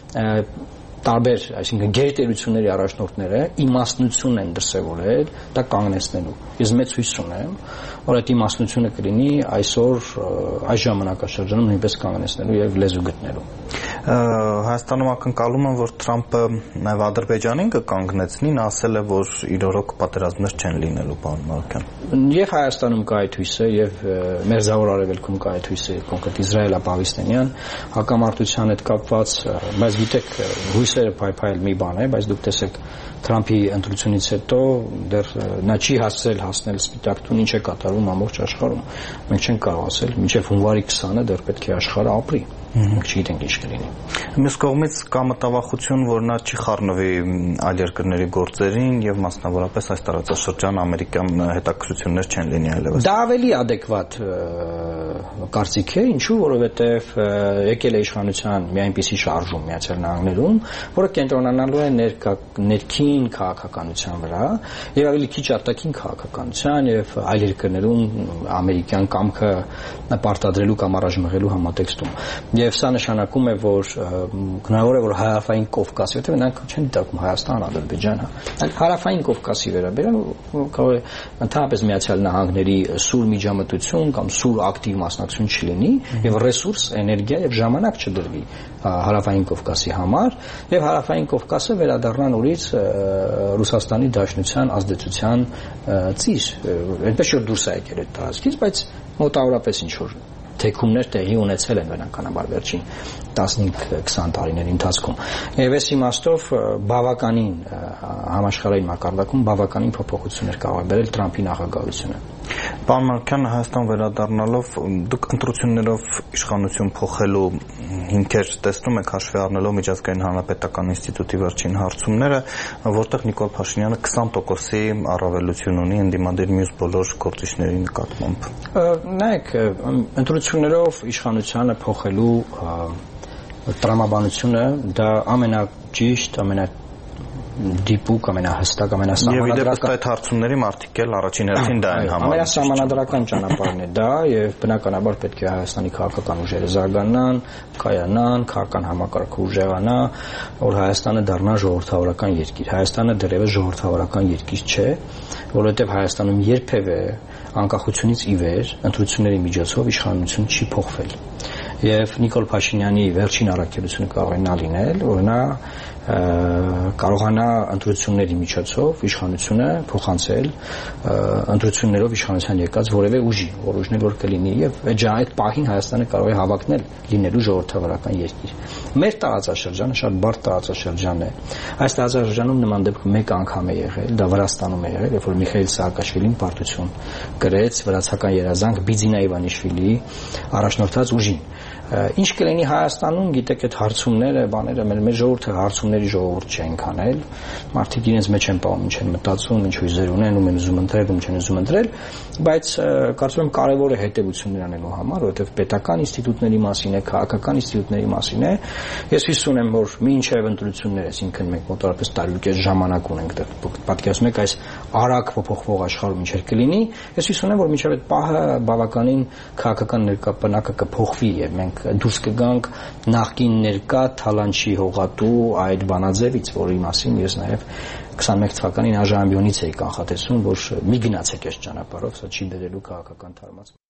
տարբեր, այսինքն գերտերությունների առաջնորդները իմաստնություն են դրսևորել դա կանգնեցնելու։ Ես մեծ հույս ունեմ, որ այդ իմաստնությունը կլինի այսօր այս ժամանակաշրջանում նույնպես կանգնեցնելու եւ լեզու գտնելու։ Հայաստանում ակնկալում են, որ Թրամփը նաև Ադրբեջանին կկանգնեցնի, նա ասել է, որ իրորոք պատերազմներ չեն լինելու, պարոն Մանուկյան։ Եվ Հայաստանում կա այդ հույսը, եւ Մերձավոր Արևելքում կա այդ հույսը, կոնկրետ Իսրայելա-Պաղեստինյան հակամարտության հետ կապված, բայց գիտեք, հույսերը փայփայել մի բան է, բայց դուք տեսեք Թրամփի ընտրությունից հետո դեռ նա չի հասցրել հասնել Սպիտակ տուն, ինչ է կատարվում ամբողջ աշխարհում։ Մենք չենք կարող ասել, մինչև հունվարի քսանը դեռ պետք է աշխարհը ապրի։ Մենք չգիտենք ինչ կլինի։ Մյուս կողմից կա մտավախություն, որ նա չի խառնվի այլ երկրների գործերին եւ մասնավորապես այս տարածաշրջան ամերիկյան հետաքրքրություններ չեն լինի այլևս։ Դա ավելի adekvat կարծիք է, ինչու, որովհետեւ եկել է իշխանության մի այնպիսի շարժում Միացյալ Նահանգներում, որը կենտրոնանալու է ներքին քաղաքականության վրա եւ ավելի քիչ արտաքին քաղաքականության եւ այլ երկրներում ամերիկյան կամքը պարտադրելու կամ առաջմղելու համատեքստում։ Եվ սա նշանակում է, որ հնարավոր է, որ հարավային Կովկասի, որտեղ նրանք չեն դիտարկում Հայաստան, Ադրբեջան, այլ հարավային Կովկասի վերաբերյալ կարող է ընդհանրապես Միացյալ Նահանգների սուր միջամտություն կամ սուր ակտիվ մասնակցություն չլինի եւ ռեսուրս, էներգիա եւ ժամանակ չդրվի հարավային Կովկասի համար եւ հարավային Կովկասը վերադառնա նորից Ռուսաստանի Դաշնության ազդեցության ծիր, այնպես որ դուրս է եկել այդ տարածքից, բայց մոտավորապես ինչ որ թեքումներ տեղի ունեցել են բնականաբար վերջին տասնհինգ-քսան տարիների ընթացքում։ Եվ այս իմաստով բավականին համաշխարհային մակարդակում բավականին փոփոխություններ կարող է բերել Թրամփի նախագահությունը։ Պարոն Մանուկյան, Հայաստան վերադառնալով դուք ընտրություններով իշխանություն փոխելու հիմքեր տեսնում եք հաշվի առնելով միջազգային հանրապետական ինստիտուտի վերջին հարցումները, որտեղ Նիկոլ Փաշինյանը քսան տոկոսի առավելություն ունի ընդդիմադիր մյուս բոլոր գործիչների նկատմամբ։ Նայեք, ընտրություններով իշխանությունը փոխելու տրամաբանությունը դա ամենաճիշտ, ամենա դիպուկ, ամենահստակ, ամենասահմանադրական։ Եվ իդեպ այդ հարցումների մարդիկ էլ առաջին հերթին դա են համարում։ Ամենասահմանադրական ճանապարհն է դա, եւ բնականաբար պետք է Հայաստանի քաղաքական ուժերը զարգանան, կայանան, քաղաքական համակարգը ուժեղանա, որ Հայաստանը դառնա ժողովրդավարական երկիր։ Հայաստանը դեռևս ժողովրդավարական երկիր չէ, որովհետեւ Հայաստանում երբևէ անկախությունից ի վեր ընտրությունների միջոցով իշխանություն չի փոխվել։ Եվ Նիկոլ Փաշինյանի վերջին առաքելությունը կարող է նա լինել, որ նա կարողանա ընտրությունների միջոցով իշխանությունը փոխանցել ընտրություններով իշխանության եկած որևէ ուժի, որ ուժն էլ որ կլինի, եւ այդ պահին Հայաստանը կարող է հավակնել լինելու ժողովրդավարական երկիր։ Մեր տարածաշրջանը շատ բարդ տարածաշրջան է։ Այս տարածաշրջանում նման դեպք մեկ անգամ է եղել, դա Վրաստանում է եղել, երբ որ Միխայիլ Սահակաշվիլին պարտություն գրեց վրացական երազանք Բիձինա Իվանիշվիլիի առաջնորդած ուժին։ Ինչ կլինի Հայաստանում, գիտեք, այդ հարցումները, բաները, մեր մեր ժողովուրդը հարցումների ժողովուրդ չեն կանել, մարդիկ իրենց մեջ են պահում, ինչ են մտածում, ինչ հույզեր ունեն, ում են ուզում ընտրել, ում չեն ուզում ընտրել, բայց կարծում եմ կարևոր է հետևություններ անելու համար, որովհետև պետական ինստիտուտների մասին է, քաղաքական ինստիտուտների մասին է։ Ես հույս ունեմ, որ մինչև ընտրությունները, այսինքն մենք մոտավորապես տարուկես ժամանակ ունենք, պատկերացնում եք այս արագ փոփոխվող աշխարհում ինչեր կլինի, ես հույս ունեմ, որ մինչև այդ պահը բավականին քաղաքական ներկայապնակը կփոխվի եւ մենք դուրս կգանք նախկին ներկա թալանչի հողատու այդ բանաձևից, որի մասին ես նաև քսանմեկ թվականին Աժամբյոնից էի կանխատեսում, որ մի գնացեք այս ճանապարհով, սա չի բերելու քաղաքական թարմացում։